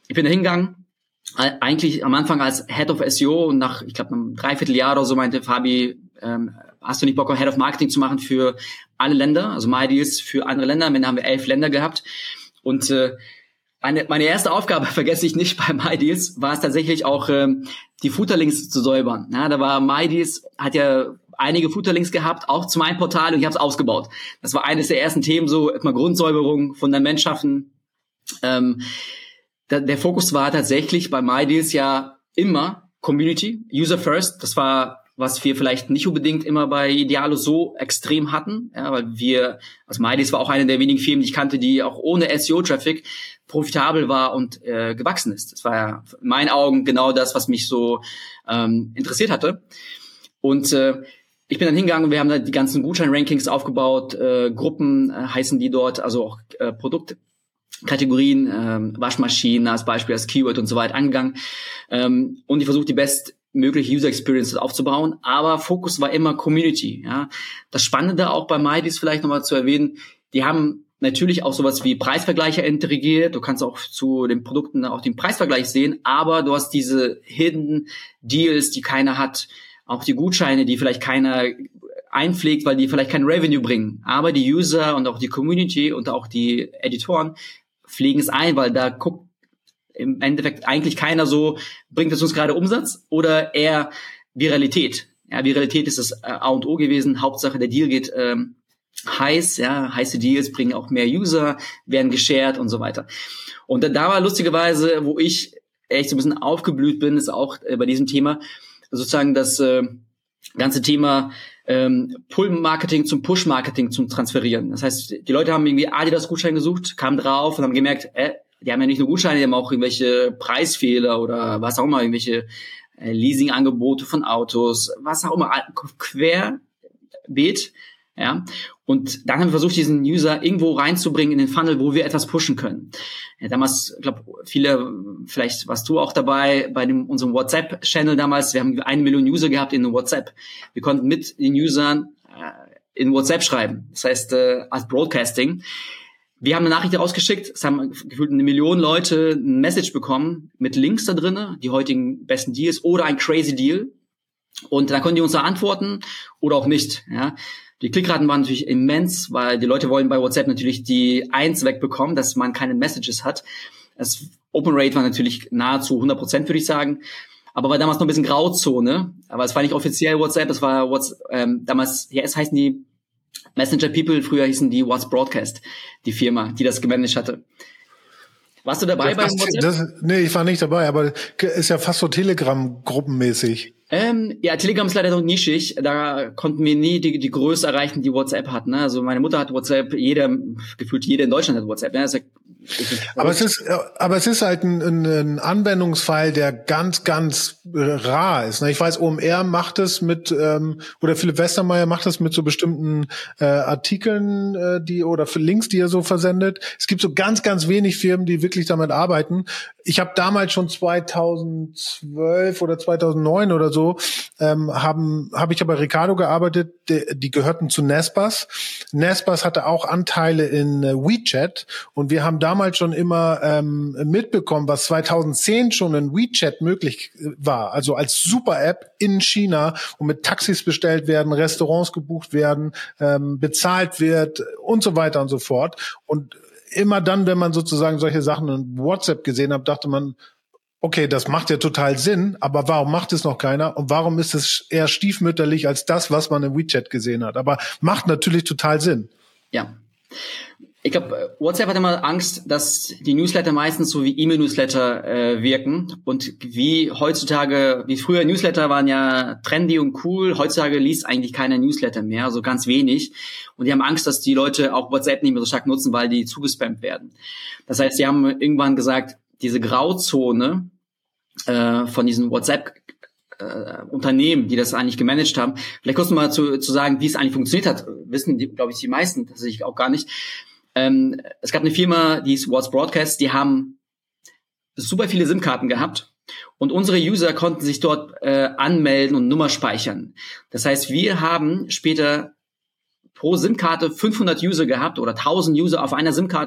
ich bin da hingegangen, eigentlich am Anfang als Head of S E O und nach, ich glaube, einem Dreivierteljahr oder so meinte Fabi, ähm, hast du nicht Bock, Head of Marketing zu machen für alle Länder, also MyDeals für andere Länder. Am Ende haben wir elf Länder gehabt und äh, meine, meine erste Aufgabe, vergesse ich nicht, bei MyDeals, war es tatsächlich auch, ähm, die Footerlinks zu säubern. Ja, da war MyDeals, hat ja einige Footerlinks gehabt, auch zu meinem Portal und ich habe es ausgebaut. Das war eines der ersten Themen, so erstmal Grundsäuberung, Fundament schaffen. Ähm, der, der Fokus war tatsächlich bei MyDeals ja immer Community, User First. Das war, was wir vielleicht nicht unbedingt immer bei Idealo so extrem hatten, ja, weil wir, also MyDeals war auch eine der wenigen Firmen, die ich kannte, die auch ohne S E O-Traffic profitabel war und äh, gewachsen ist. Das war ja in meinen Augen genau das, was mich so ähm, interessiert hatte. Und äh, ich bin dann hingegangen und wir haben da die ganzen Gutschein-Rankings aufgebaut, äh, Gruppen äh, heißen die dort, also auch äh, Produktkategorien, äh, Waschmaschinen als Beispiel, als Keyword und so weiter angegangen. Ähm, und ich versuche die bestmögliche User Experience aufzubauen, aber Fokus war immer Community. Ja. Das Spannende auch bei MyDeals vielleicht nochmal zu erwähnen, die haben natürlich auch sowas wie Preisvergleiche integriert. Du kannst auch zu den Produkten auch den Preisvergleich sehen, aber du hast diese Hidden Deals, die keiner hat. Auch die Gutscheine, die vielleicht keiner einpflegt, weil die vielleicht kein Revenue bringen. Aber die User und auch die Community und auch die Editoren pflegen es ein, weil da guckt im Endeffekt eigentlich keiner so, bringt es uns gerade Umsatz oder eher Viralität. Ja, Viralität ist das A und O gewesen. Hauptsache der Deal geht ähm, heiß, ja, heiße Deals bringen auch mehr User, werden geshared und so weiter. Und da, da war lustigerweise, wo ich echt so ein bisschen aufgeblüht bin, ist auch äh, bei diesem Thema sozusagen das äh, ganze Thema ähm, Pull-Marketing zum Push-Marketing zum Transferieren. Das heißt, die Leute haben irgendwie Adidas-Gutschein gesucht, kamen drauf und haben gemerkt, äh, die haben ja nicht nur Gutscheine, die haben auch irgendwelche Preisfehler oder was auch immer, irgendwelche äh, Leasing-Angebote von Autos, was auch immer, querbeet. Ja, und dann haben wir versucht, diesen User irgendwo reinzubringen in den Funnel, wo wir etwas pushen können. Ja, damals, ich glaube, viele, vielleicht warst du auch dabei bei dem, unserem WhatsApp-Channel damals. Wir haben eine Million User gehabt in WhatsApp. Wir konnten mit den Usern äh, in WhatsApp schreiben. Das heißt, äh, als Broadcasting. Wir haben eine Nachricht rausgeschickt. Es haben gefühlt eine Million Leute ein Message bekommen mit Links da drinne, die heutigen besten Deals oder ein crazy Deal. Und dann konnten die uns da antworten oder auch nicht, ja. Die Klickraten waren natürlich immens, weil die Leute wollen bei WhatsApp natürlich die Eins wegbekommen, dass man keine Messages hat. Das Open Rate war natürlich nahezu hundert Prozent, würde ich sagen. Aber war damals noch ein bisschen Grauzone. Aber es war nicht offiziell WhatsApp, es war WhatsApp, ähm, damals, ja, es heißen die Messenger People, früher hießen die WhatsApp Broadcast, die Firma, die das gemanagt hatte. Warst du dabei das, beim WhatsApp? Das, nee, ich war nicht dabei, aber ist ja fast so Telegram-gruppenmäßig. Ähm, ja, Telegram ist leider noch nischig. Da konnten wir nie die, die Größe erreichen, die WhatsApp hat. Ne? Also meine Mutter hat WhatsApp, jeder, gefühlt jeder in Deutschland hat WhatsApp. Ne? Das ist ja, aber es ist, aber es ist halt ein, ein, ein Anwendungsfall, der ganz, ganz rar ist. Ne? Ich weiß, O M R macht es mit, ähm, oder Philipp Westermeier macht es mit so bestimmten äh, Artikeln, äh, die oder für Links, die er so versendet. Es gibt so ganz, ganz wenig Firmen, die wirklich damit arbeiten. Ich habe damals schon zweitausendzwölf oder zweitausendneun oder so ähm, haben habe ich aber Ricardo gearbeitet, die, die gehörten zu Naspers. Naspers hatte auch Anteile in äh, WeChat und wir haben damals schon immer ähm, mitbekommen, was zweitausendzehn schon in WeChat möglich war, also als Super-App in China und mit Taxis bestellt werden, Restaurants gebucht werden, ähm, bezahlt wird und so weiter und so fort. Und immer dann, wenn man sozusagen solche Sachen in WhatsApp gesehen hat, dachte man, okay, das macht ja total Sinn, aber warum macht es noch keiner und warum ist es eher stiefmütterlich als das, was man im WeChat gesehen hat? Aber macht natürlich total Sinn. Ja. Ich glaube, WhatsApp hat immer Angst, dass die Newsletter meistens so wie E-Mail-Newsletter äh, wirken und wie heutzutage, wie früher Newsletter waren ja trendy und cool, heutzutage liest eigentlich keiner Newsletter mehr, also ganz wenig und die haben Angst, dass die Leute auch WhatsApp nicht mehr so stark nutzen, weil die zugespammt werden. Das heißt, sie haben irgendwann gesagt, diese Grauzone äh, von diesen WhatsApp äh, Unternehmen, die das eigentlich gemanagt haben, vielleicht kurz mal zu, zu sagen, wie es eigentlich funktioniert hat, wissen die, glaube ich, die meisten tatsächlich auch gar nicht. Ähm, es gab eine Firma, die ist WhatsApp Broadcast, die haben super viele SIM-Karten gehabt und unsere User konnten sich dort äh, anmelden und Nummer speichern. Das heißt, wir haben später pro SIM-Karte fünfhundert User gehabt oder tausend User auf einer SIM-Karte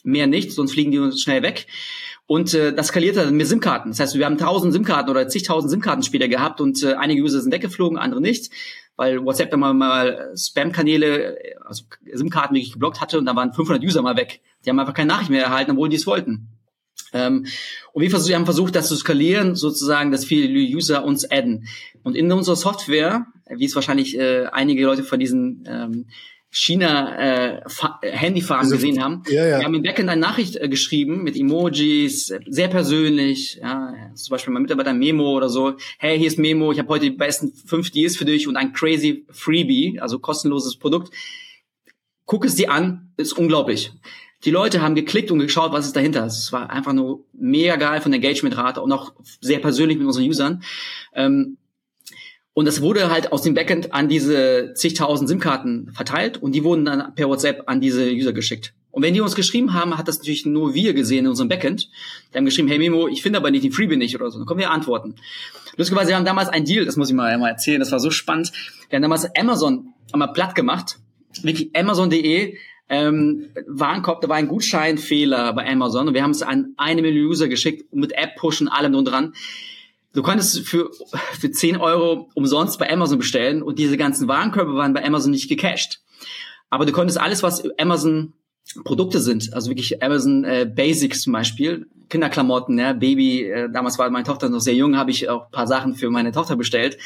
mehr nicht, sonst fliegen die uns schnell weg. Und äh, das skaliert dann mit SIM-Karten. Das heißt, wir haben tausend SIM-Karten oder zigtausend SIM-Karten später gehabt und äh, einige User sind weggeflogen, andere nicht, weil WhatsApp dann mal, mal Spam-Kanäle, also SIM-Karten wirklich geblockt hatte und da waren fünfhundert User mal weg. Die haben einfach keine Nachricht mehr erhalten, obwohl die es wollten. Ähm, und wir, versuch, wir haben versucht, das zu skalieren, sozusagen, dass viele User uns adden. Und in unserer Software, wie es wahrscheinlich äh, einige Leute von diesen ähm, China äh, Handyfarmen gesehen haben. Ja, ja. Wir haben im Backend eine Nachricht äh, geschrieben mit Emojis, sehr persönlich. Ja, zum Beispiel mein Mitarbeiter Memo oder so. Hey, hier ist Memo, ich habe heute die besten fünf Deals für dich und ein crazy Freebie, also kostenloses Produkt. Guck es dir an, ist unglaublich. Die Leute haben geklickt und geschaut, was ist dahinter. Es war einfach nur mega geil von der Engagementrate und auch sehr persönlich mit unseren Usern. Ähm, Und das wurde halt aus dem Backend an diese zigtausend SIM-Karten verteilt und die wurden dann per WhatsApp an diese User geschickt. Und wenn die uns geschrieben haben, hat das natürlich nur wir gesehen in unserem Backend. Die haben geschrieben, hey Memo, ich finde aber nicht den Freebie nicht oder so. Dann kommen wir antworten. Lustigerweise, wir haben damals einen Deal, das muss ich mal einmal erzählen, das war so spannend. Wir haben damals Amazon einmal platt gemacht, wirklich Amazon punkt de, ähm, Warenkorb, da war ein Gutscheinfehler bei Amazon und wir haben es an eine Million User geschickt mit App-Pushen, allem drum dran. Du konntest für für zehn Euro umsonst bei Amazon bestellen und diese ganzen Warenkörbe waren bei Amazon nicht gecached. Aber du konntest alles, was Amazon Produkte sind, also wirklich Amazon äh, Basics zum Beispiel, Kinderklamotten, ja, Baby, äh, damals war meine Tochter noch sehr jung, habe ich auch ein paar Sachen für meine Tochter bestellt.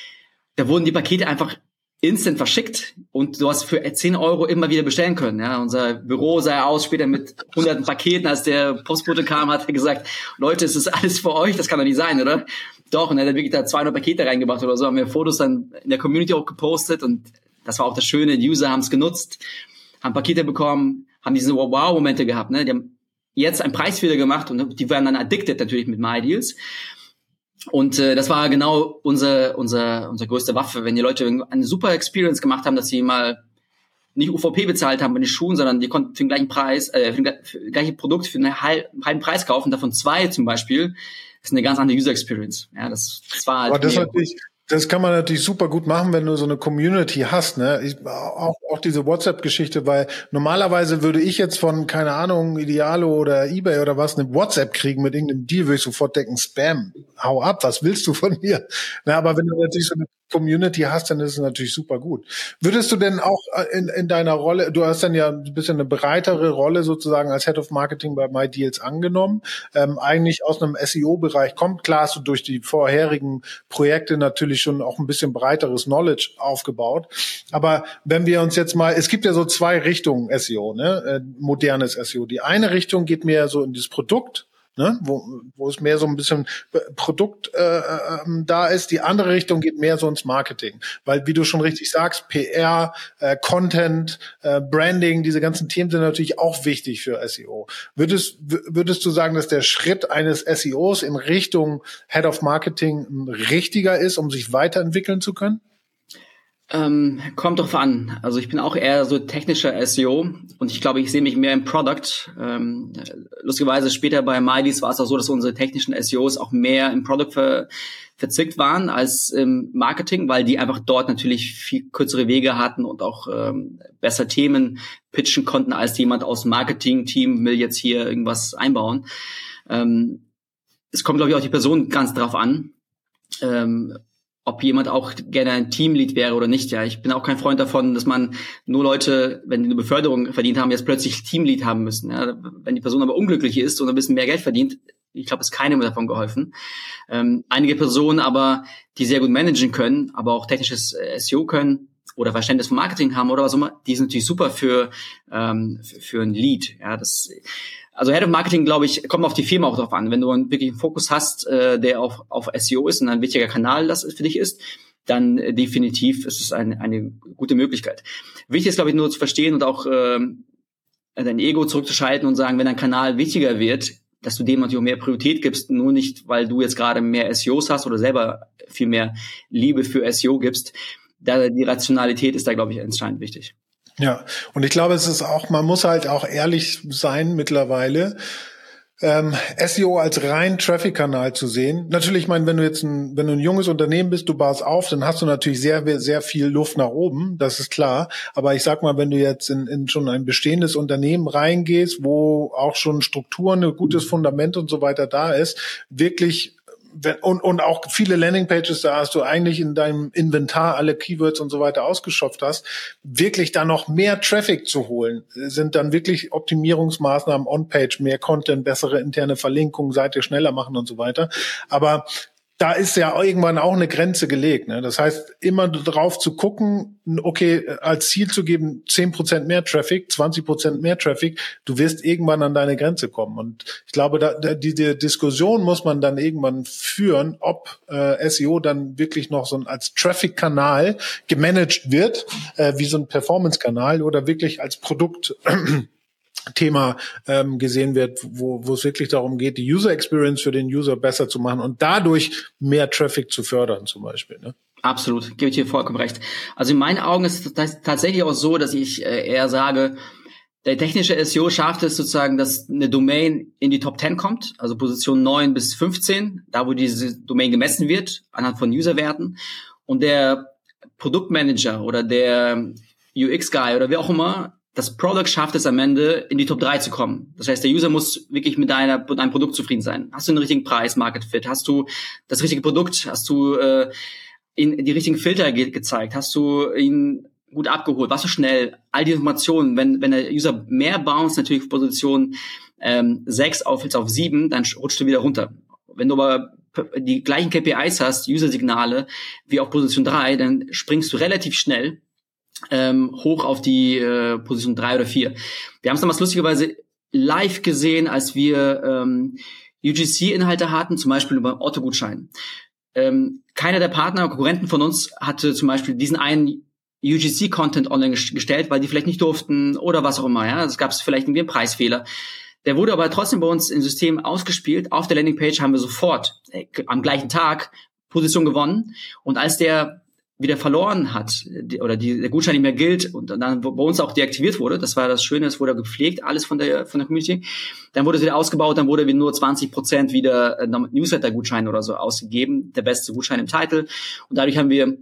Da wurden die Pakete einfach instant verschickt und du hast für zehn Euro immer wieder bestellen können. Ja, unser Büro sah aus später mit hunderten Paketen, als der Postbote kam, hat er gesagt, Leute, es ist alles für euch, das kann doch nicht sein, oder? Doch, und er hat wirklich da zweihundert Pakete reingebracht oder so, haben wir Fotos dann in der Community auch gepostet und das war auch das Schöne, die User haben es genutzt, haben Pakete bekommen, haben diese Wow-Momente gehabt, ne? Die haben jetzt einen Preisfehler gemacht und die werden dann addicted natürlich mit MyDeals. Und äh, das war genau unser unser unser größte Waffe, wenn die Leute eine super Experience gemacht haben, dass sie mal nicht U V P bezahlt haben bei den Schuhen, sondern die konnten für den gleichen Preis, äh, für, den, für das gleiche Produkt für einen halben Preis kaufen, davon zwei zum Beispiel, das ist eine ganz andere User Experience. Ja, das, das war halt. Aber das ist natürlich, das kann man natürlich super gut machen, wenn du so eine Community hast, ne? Ich, auch, auch diese WhatsApp-Geschichte, weil normalerweise würde ich jetzt von, keine Ahnung, Idealo oder eBay oder was, eine WhatsApp kriegen mit irgendeinem Deal, würde ich sofort denken, Spam, hau ab, was willst du von mir? Na, aber wenn du natürlich so eine Community hast, dann ist es natürlich super gut. Würdest du denn auch in, in deiner Rolle, du hast dann ja ein bisschen eine breitere Rolle sozusagen als Head of Marketing bei MyDeals angenommen, ähm, eigentlich aus einem S E O-Bereich kommt, klar hast du durch die vorherigen Projekte natürlich schon auch ein bisschen breiteres Knowledge aufgebaut. Aber wenn wir uns jetzt mal, es gibt ja so zwei Richtungen S E O, ne, äh, modernes S E O. Die eine Richtung geht mehr so in das Produkt, ne, wo, wo es mehr so ein bisschen Produkt äh, ähm, da ist. Die andere Richtung geht mehr so ins Marketing, weil wie du schon richtig sagst, P R, äh, Content, äh, Branding, diese ganzen Themen sind natürlich auch wichtig für S E O. Würdest würdest du sagen, dass der Schritt eines S E Os in Richtung Head of Marketing ein richtiger ist, um sich weiterentwickeln zu können? Ähm, kommt drauf an. Also ich bin auch eher so technischer S E O und ich glaube, ich sehe mich mehr im Product. Ähm, lustigerweise später bei MyDeals war es auch so, dass unsere technischen S E Os auch mehr im Product ver verzwickt waren als im Marketing, weil die einfach dort natürlich viel kürzere Wege hatten und auch ähm, besser Themen pitchen konnten als jemand aus dem Marketing-Team will jetzt hier irgendwas einbauen. Ähm, es kommt, glaube ich, auch die Person ganz drauf an. Ähm, ob jemand auch gerne ein Teamlead wäre oder nicht. Ja, ich bin auch kein Freund davon, dass man nur Leute, wenn die eine Beförderung verdient haben, jetzt plötzlich Teamlead haben müssen. Ja, wenn die Person aber unglücklich ist und ein bisschen mehr Geld verdient, ich glaube, ist keinem davon geholfen. Ähm, einige Personen aber, die sehr gut managen können, aber auch technisches S E O können oder Verständnis von Marketing haben oder was auch immer, die sind natürlich super für ähm, für, für ein Lead. Ja, das Also Head of Marketing, glaube ich, kommt auf die Firma auch drauf an. Wenn du einen wirklich einen Fokus hast, äh, der auf, auf S E O ist und ein wichtiger Kanal das für dich ist, dann äh, definitiv ist es eine, eine gute Möglichkeit. Wichtig ist, glaube ich, nur zu verstehen und auch äh, dein Ego zurückzuschalten und sagen, wenn ein Kanal wichtiger wird, dass du dem natürlich auch mehr Priorität gibst, nur nicht, weil du jetzt gerade mehr S E Os hast oder selber viel mehr Liebe für S E O gibst. Da die Rationalität ist da, glaube ich, entscheidend wichtig. Ja, und ich glaube, es ist auch, man muss halt auch ehrlich sein mittlerweile. ähm, S E O als rein Traffic-Kanal zu sehen. Natürlich, ich meine, wenn du jetzt ein, wenn du ein junges Unternehmen bist, du baust auf, dann hast du natürlich sehr, sehr viel Luft nach oben, das ist klar. Aber ich sag mal, wenn du jetzt in, in schon ein bestehendes Unternehmen reingehst, wo auch schon Strukturen, ein gutes Fundament und so weiter da ist, wirklich Wenn, und, und auch viele Landingpages, da hast du eigentlich in deinem Inventar alle Keywords und so weiter ausgeschöpft hast, wirklich da noch mehr Traffic zu holen, sind dann wirklich Optimierungsmaßnahmen on-page, mehr Content, bessere interne Verlinkungen, Seite schneller machen und so weiter. Aber da ist ja irgendwann auch eine Grenze gelegt, ne? Das heißt, immer drauf zu gucken, okay, als Ziel zu geben, zehn Prozent mehr Traffic, zwanzig Prozent mehr Traffic, du wirst irgendwann an deine Grenze kommen. Und ich glaube, da, da, diese Diskussion muss man dann irgendwann führen, ob äh, S E O dann wirklich noch so ein, als Traffic-Kanal gemanagt wird, äh, wie so ein Performance-Kanal oder wirklich als Produkt Thema ähm, gesehen wird, wo, wo es wirklich darum geht, die User Experience für den User besser zu machen und dadurch mehr Traffic zu fördern zum Beispiel. Ne? Absolut, gebe ich dir vollkommen recht. Also in meinen Augen ist es tatsächlich auch so, dass ich äh, eher sage, der technische S E O schafft es sozusagen, dass eine Domain in die Top zehn kommt, also Position neun bis fünfzehn, da wo diese Domain gemessen wird, anhand von Userwerten. Und der Produktmanager oder der U X-Guy oder wer auch immer, das Product schafft es am Ende, in die Top drei zu kommen. Das heißt, der User muss wirklich mit deiner, mit deinem Produkt zufrieden sein. Hast du den richtigen Preis, Market Fit? Hast du das richtige Produkt? Hast du äh, ihn die richtigen Filter ge- gezeigt? Hast du ihn gut abgeholt? Warst du schnell? All die Informationen, wenn wenn der User mehr bounce, natürlich auf Position ähm, sechs auf jetzt auf sieben, dann rutscht du wieder runter. Wenn du aber die gleichen K P Is hast, User-Signale, wie auf Position drei, dann springst du relativ schnell Ähm, hoch auf die äh, Position drei oder vier. Wir haben es damals lustigerweise live gesehen, als wir ähm, U G C-Inhalte hatten, zum Beispiel über Otto-Gutschein. Ähm, keiner der Partner, Konkurrenten von uns hatte zum Beispiel diesen einen U G C-Content online gestellt, weil die vielleicht nicht durften oder was auch immer. Ja, es gab vielleicht irgendwie einen Preisfehler. Der wurde aber trotzdem bei uns im System ausgespielt. Auf der Landingpage haben wir sofort äh, am gleichen Tag Position gewonnen. Und als der wieder verloren hat oder die, der Gutschein nicht mehr gilt und dann bei uns auch deaktiviert wurde, das war das Schöne, es wurde gepflegt, alles von der von der Community, dann wurde es wieder ausgebaut, dann wurde wieder nur zwanzig Prozent wieder äh, Newsletter-Gutschein oder so ausgegeben, der beste Gutschein im Titel, und dadurch haben wir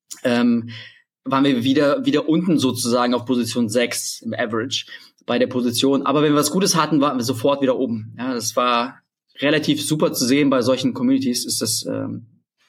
ähm, waren wir wieder wieder unten sozusagen auf Position sechs im Average bei der Position, aber wenn wir was Gutes hatten, waren wir sofort wieder oben. Ja, das war relativ super zu sehen bei solchen Communities, ist das ähm,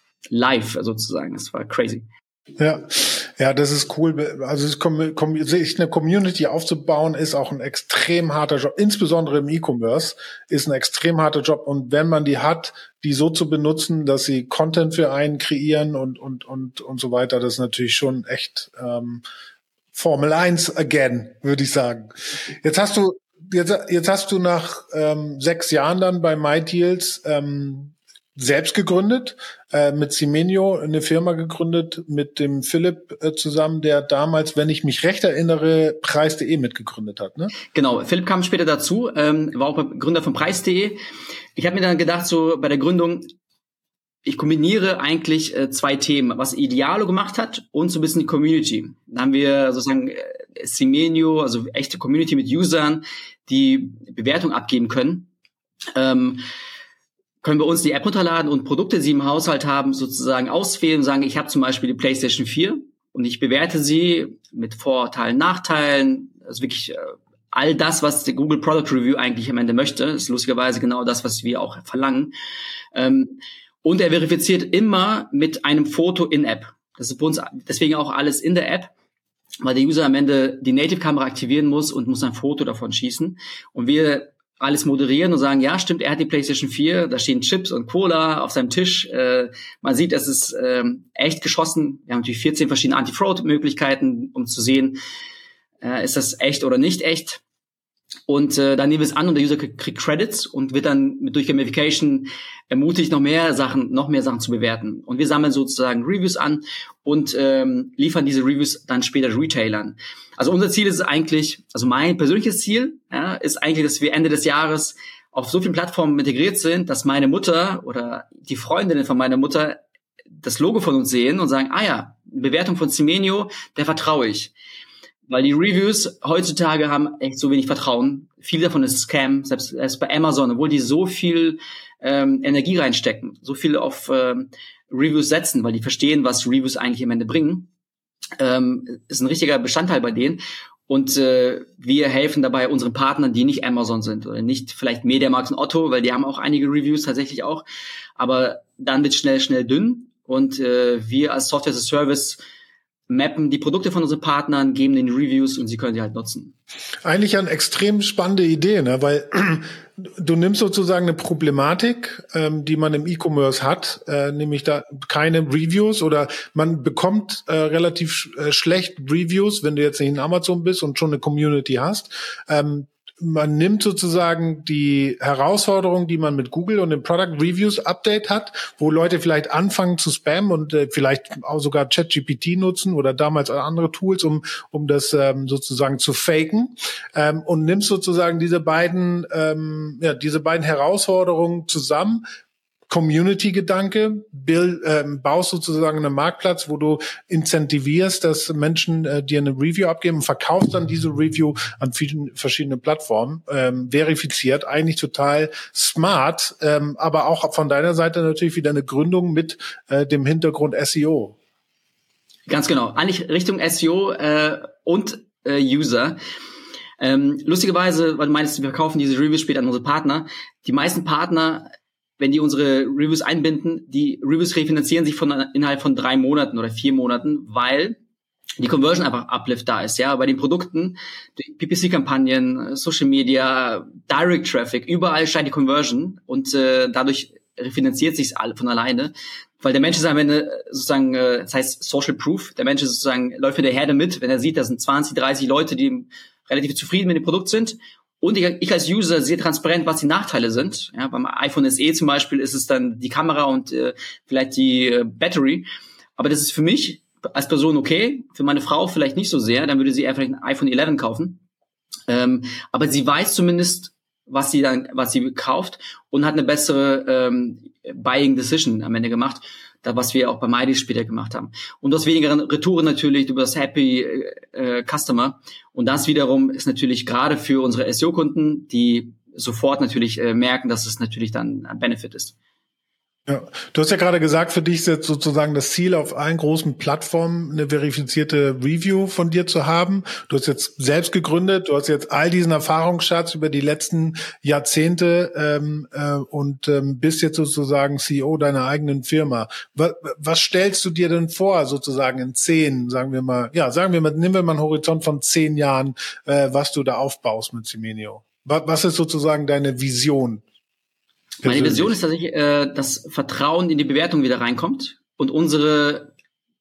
live sozusagen. Das war crazy. Ja, ja, das ist cool. Also sich eine Community aufzubauen, ist auch ein extrem harter Job. Insbesondere im E-Commerce ist ein extrem harter Job. Und wenn man die hat, die so zu benutzen, dass sie Content für einen kreieren und und und und so weiter, das ist natürlich schon echt ähm, Formel eins again, würde ich sagen. Jetzt hast du jetzt jetzt hast du nach ähm, sechs Jahren dann bei MyDeals ähm, selbst gegründet, äh, mit Simenio eine Firma gegründet, mit dem Philipp äh, zusammen, der damals, wenn ich mich recht erinnere, Preis punkt de mitgegründet hat, ne? Genau, Philipp kam später dazu, ähm, war auch Gründer von Preis punkt de. Ich habe mir dann gedacht, so bei der Gründung, ich kombiniere eigentlich äh, zwei Themen, was Idealo gemacht hat und so ein bisschen die Community. Dann haben wir sozusagen äh, Simenio, also echte Community mit Usern, die Bewertung abgeben können. Ähm, können wir uns die App runterladen und Produkte, die sie im Haushalt haben, sozusagen auswählen und sagen, ich habe zum Beispiel die PlayStation vier und ich bewerte sie mit Vorteilen, Nachteilen, also wirklich äh, all das, was die Google Product Review eigentlich am Ende möchte, ist lustigerweise genau das, was wir auch verlangen. Ähm, und er verifiziert immer mit einem Foto in App. Das ist bei uns deswegen auch alles in der App, weil der User am Ende die Native-Kamera aktivieren muss und muss ein Foto davon schießen. Und wir alles moderieren und sagen, ja, stimmt, er hat die PlayStation vier, da stehen Chips und Cola auf seinem Tisch. Äh, man sieht, es ist ähm, echt geschossen. Wir haben natürlich vierzehn verschiedene Anti-Fraud-Möglichkeiten, um zu sehen, äh, ist das echt oder nicht echt. Und äh, dann nehmen wir es an und der User kriegt Credits und wird dann mit durch Gamification ermutigt, noch mehr Sachen, noch mehr Sachen zu bewerten. Und wir sammeln sozusagen Reviews an und ähm, liefern diese Reviews dann später Retailern. Also unser Ziel ist eigentlich, also mein persönliches Ziel, ja, ist eigentlich, dass wir Ende des Jahres auf so vielen Plattformen integriert sind, dass meine Mutter oder die Freundinnen von meiner Mutter das Logo von uns sehen und sagen, ah ja, Bewertung von Simenio, der vertraue ich. Weil die Reviews heutzutage haben echt so wenig Vertrauen. Viel davon ist Scam, selbst, selbst bei Amazon, obwohl die so viel ähm, Energie reinstecken, so viel auf ähm, Reviews setzen, weil die verstehen, was Reviews eigentlich am Ende bringen. Ähm, ist ein richtiger Bestandteil bei denen. Und äh, wir helfen dabei unseren Partnern, die nicht Amazon sind oder nicht vielleicht MediaMarkt und Otto, weil die haben auch einige Reviews tatsächlich auch. Aber dann wird schnell, schnell dünn. Und äh, wir als Software as a Service mappen die Produkte von unseren Partnern, geben den Reviews und sie können die halt nutzen. Eigentlich eine extrem spannende Idee, ne? Weil du nimmst sozusagen eine Problematik, ähm, die man im E-Commerce hat, äh, nämlich da keine Reviews oder man bekommt äh, relativ äh, schlecht Reviews, wenn du jetzt nicht in Amazon bist und schon eine Community hast. Ähm, Man nimmt sozusagen die Herausforderung, die man mit Google und dem Product Reviews Update hat, wo Leute vielleicht anfangen zu spammen und äh, vielleicht auch sogar ChatGPT nutzen oder damals andere Tools, um um das ähm, sozusagen zu faken, ähm, und nimmst sozusagen diese beiden ähm, ja diese beiden Herausforderungen zusammen. Community-Gedanke, build, ähm, baust sozusagen einen Marktplatz, wo du incentivierst, dass Menschen äh, dir eine Review abgeben und verkaufst dann diese Review an vielen verschiedenen Plattformen, ähm, verifiziert, eigentlich total smart, ähm, aber auch von deiner Seite natürlich wieder eine Gründung mit äh, dem Hintergrund S E O. Ganz genau, eigentlich Richtung S E O äh, und äh, User. Ähm, lustigerweise, weil du meinst, wir verkaufen diese Reviews später an unsere Partner, die meisten Partner, wenn die unsere Reviews einbinden, die Reviews refinanzieren sich von innerhalb von drei Monaten oder vier Monaten, weil die Conversion einfach Uplift da ist. Ja, bei den Produkten, P P C-Kampagnen, Social Media, Direct Traffic, überall steigt die Conversion und äh, dadurch refinanziert sich es von alleine, weil der Mensch ist am Ende sozusagen, äh, das heißt Social Proof, der Mensch ist sozusagen läuft mit der Herde mit, wenn er sieht, da sind zwanzig, dreißig Leute, die relativ zufrieden mit dem Produkt sind. Und ich, ich als User sehe transparent, was die Nachteile sind. Ja, beim iPhone S E zum Beispiel ist es dann die Kamera und äh, vielleicht die äh, Battery. Aber das ist für mich als Person okay, für meine Frau vielleicht nicht so sehr. Dann würde sie eher vielleicht ein iPhone elf kaufen. Ähm, aber sie weiß zumindest, was sie dann, was sie kauft und hat eine bessere ähm, Buying Decision am Ende gemacht. Da, was wir auch bei Mighty später gemacht haben. Und du hast weniger Retouren natürlich, du bist Happy äh, Customer. Und das wiederum ist natürlich gerade für unsere S E O-Kunden, die sofort natürlich äh, merken, dass es natürlich dann ein Benefit ist. Ja, du hast ja gerade gesagt, für dich ist jetzt sozusagen das Ziel, auf allen großen Plattformen eine verifizierte Review von dir zu haben. Du hast jetzt selbst gegründet, du hast jetzt all diesen Erfahrungsschatz über die letzten Jahrzehnte ähm, äh, und ähm, bist jetzt sozusagen C E O deiner eigenen Firma. Was, was stellst du dir denn vor, sozusagen in zehn, sagen wir mal, ja, sagen wir mal, nehmen wir mal einen Horizont von zehn Jahren, äh, was du da aufbaust mit Cemenio? Was, was ist sozusagen deine Vision? Meine Vision ist tatsächlich, äh, dass Vertrauen in die Bewertung wieder reinkommt und unsere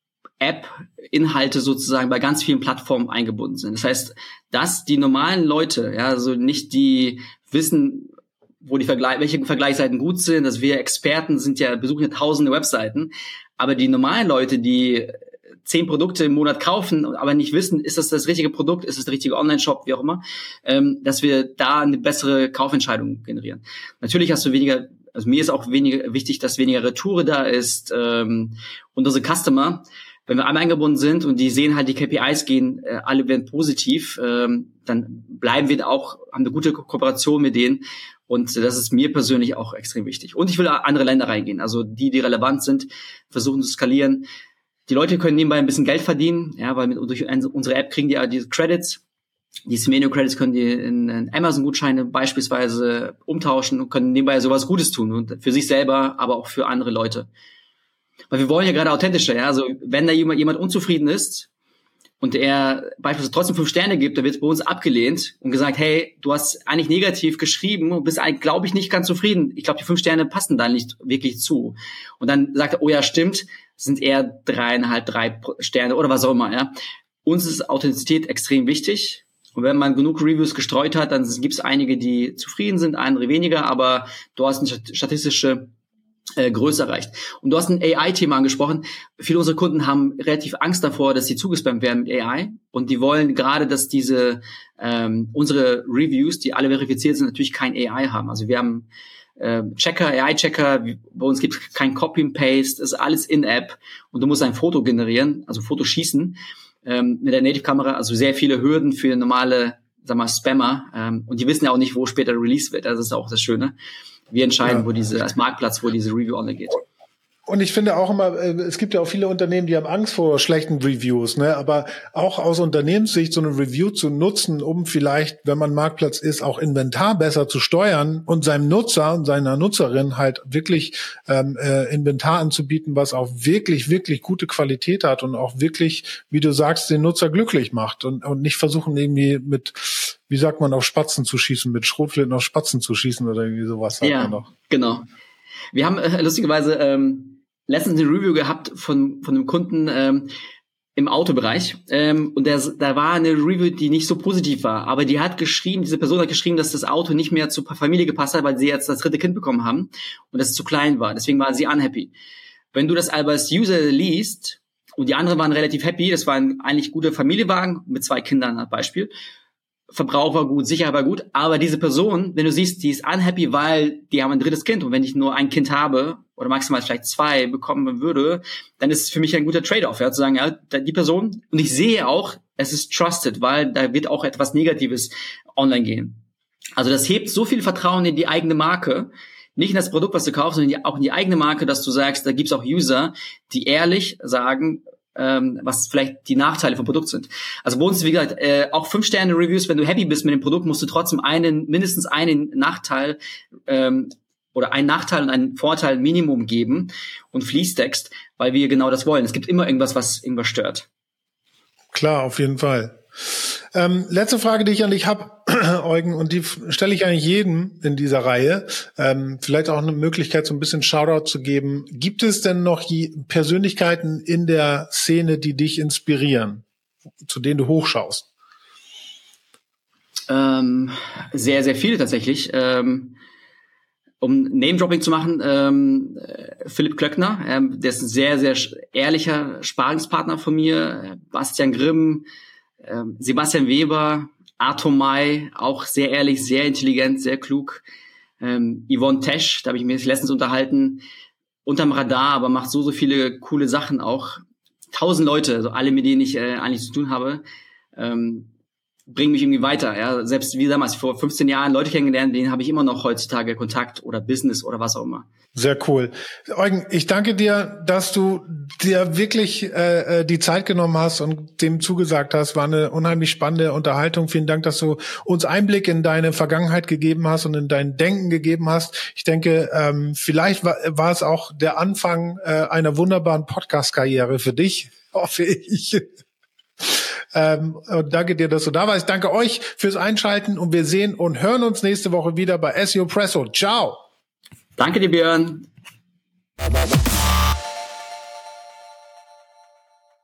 App-Inhalte sozusagen bei ganz vielen Plattformen eingebunden sind. Das heißt, dass die normalen Leute, ja, also nicht die wissen, wo die Vergleich, welche Vergleichsseiten gut sind, dass wir Experten sind ja, besuchen ja tausende Webseiten, aber die normalen Leute, die zehn Produkte im Monat kaufen, aber nicht wissen, ist das das richtige Produkt, ist das der richtige Online-Shop, wie auch immer, ähm, dass wir da eine bessere Kaufentscheidung generieren. Natürlich hast du weniger, also mir ist auch weniger wichtig, dass weniger Retoure da ist, ähm, und unsere Customer, wenn wir einmal eingebunden sind und die sehen halt, die K P Is gehen, äh, alle werden positiv, ähm, dann bleiben wir auch, haben eine gute Kooperation mit denen. Und das ist mir persönlich auch extrem wichtig. Und ich will andere Länder reingehen, also die, die relevant sind, versuchen zu skalieren. Die Leute können nebenbei ein bisschen Geld verdienen, ja, weil mit, durch unsere App kriegen die ja diese Credits. Die Cemenio Credits können die in, in Amazon-Gutscheine beispielsweise umtauschen und können nebenbei sowas Gutes tun. Und für sich selber, aber auch für andere Leute. Weil wir wollen ja gerade authentischer, ja. Also, wenn da jemand, jemand unzufrieden ist und er beispielsweise trotzdem fünf Sterne gibt, dann wird bei uns abgelehnt und gesagt, hey, du hast eigentlich negativ geschrieben und bist eigentlich, glaube ich, nicht ganz zufrieden. Ich glaube, die fünf Sterne passen da nicht wirklich zu. Und dann sagt er, oh ja, stimmt, sind eher dreieinhalb, drei Sterne oder was auch immer, ja. Uns ist Authentizität extrem wichtig. Und wenn man genug Reviews gestreut hat, dann gibt es einige, die zufrieden sind, andere weniger, aber du hast eine statistische äh, Größe erreicht. Und du hast ein A I-Thema angesprochen. Viele unserer Kunden haben relativ Angst davor, dass sie zugespammt werden mit A I. Und die wollen gerade, dass diese ähm, unsere Reviews, die alle verifiziert sind, natürlich kein A I haben. Also wir haben Checker, A I-Checker, bei uns gibt es kein Copy and Paste, ist alles in-App und du musst ein Foto generieren, also Foto schießen ähm, mit der Native-Kamera, also sehr viele Hürden für normale, sag mal, Spammer. Ähm, und die wissen ja auch nicht, wo später Release wird. Das ist auch das Schöne. Wir entscheiden, ja. wo diese, als Marktplatz, wo diese Review online geht. Und ich finde auch immer, es gibt ja auch viele Unternehmen, die haben Angst vor schlechten Reviews, ne? Aber auch aus Unternehmenssicht so eine Review zu nutzen, um vielleicht, wenn man Marktplatz ist, auch Inventar besser zu steuern und seinem Nutzer und seiner Nutzerin halt wirklich ähm, äh, Inventar anzubieten, was auch wirklich, wirklich gute Qualität hat und auch wirklich, wie du sagst, den Nutzer glücklich macht und, und nicht versuchen irgendwie mit, wie sagt man, auf Spatzen zu schießen, mit Schrotflinten auf Spatzen zu schießen oder irgendwie sowas. Sagt ja, man noch. Genau. Wir haben äh, lustigerweise ähm, letztens eine Review gehabt von von einem Kunden ähm, im Autobereich ähm, und der, da war eine Review, die nicht so positiv war, aber die hat geschrieben, diese Person hat geschrieben, dass das Auto nicht mehr zur Familie gepasst hat, weil sie jetzt das dritte Kind bekommen haben und dass es zu klein war. Deswegen war sie unhappy. Wenn du das aber als User liest und die anderen waren relativ happy, das war ein eigentlich guter Familienwagen mit zwei Kindern als Beispiel, Verbrauch war gut, Sicherheit war gut, aber diese Person, wenn du siehst, die ist unhappy, weil die haben ein drittes Kind und wenn ich nur ein Kind habe oder maximal vielleicht zwei bekommen würde, dann ist es für mich ein guter Trade-off, ja, zu sagen, ja, die Person, und ich sehe auch, es ist trusted, weil da wird auch etwas Negatives online gehen. Also das hebt so viel Vertrauen in die eigene Marke, nicht in das Produkt, was du kaufst, sondern auch in die eigene Marke, dass du sagst, da gibt's auch User, die ehrlich sagen, ähm, was vielleicht die Nachteile vom Produkt sind. Also bei uns, wie gesagt, äh, auch Fünf-Sterne-Reviews, wenn du happy bist mit dem Produkt, musst du trotzdem einen, mindestens einen Nachteil ähm, oder einen Nachteil und einen Vorteil Minimum geben und Fließtext, weil wir genau das wollen. Es gibt immer irgendwas, was irgendwas stört. Klar, auf jeden Fall. Ähm, letzte Frage, die ich an dich habe, Eugen, und die stelle ich eigentlich jedem in dieser Reihe. Ähm, vielleicht auch eine Möglichkeit, so ein bisschen Shoutout zu geben. Gibt es denn noch je Persönlichkeiten in der Szene, die dich inspirieren, zu denen du hochschaust? Ähm, sehr, sehr viele tatsächlich. Ähm, um Name-Dropping zu machen, ähm, Philipp Klöckner, ähm, der ist ein sehr, sehr ehrlicher Sparingspartner von mir. Bastian Grimm, ähm, Sebastian Weber, Arthur May, auch sehr ehrlich, sehr intelligent, sehr klug. Ähm, Yvonne Tesch, da habe ich mich letztens unterhalten, unterm Radar, aber macht so, so viele coole Sachen auch. Tausend Leute, also alle, mit denen ich äh, eigentlich zu tun habe, ähm, bringen mich irgendwie weiter. Ja, selbst wie damals vor fünfzehn Jahren Leute kennengelernt, denen habe ich immer noch heutzutage Kontakt oder Business oder was auch immer. Sehr cool. Eugen, ich danke dir, dass du dir wirklich äh, die Zeit genommen hast und dem zugesagt hast. War eine unheimlich spannende Unterhaltung. Vielen Dank, dass du uns Einblick in deine Vergangenheit gegeben hast und in dein Denken gegeben hast. Ich denke, ähm, vielleicht war, war es auch der Anfang äh, einer wunderbaren Podcast-Karriere für dich, hoffe ich. Ähm, und danke dir, dass du da warst. Danke euch fürs Einschalten und wir sehen und hören uns nächste Woche wieder bei S E O Presso. Ciao. Danke dir, Björn.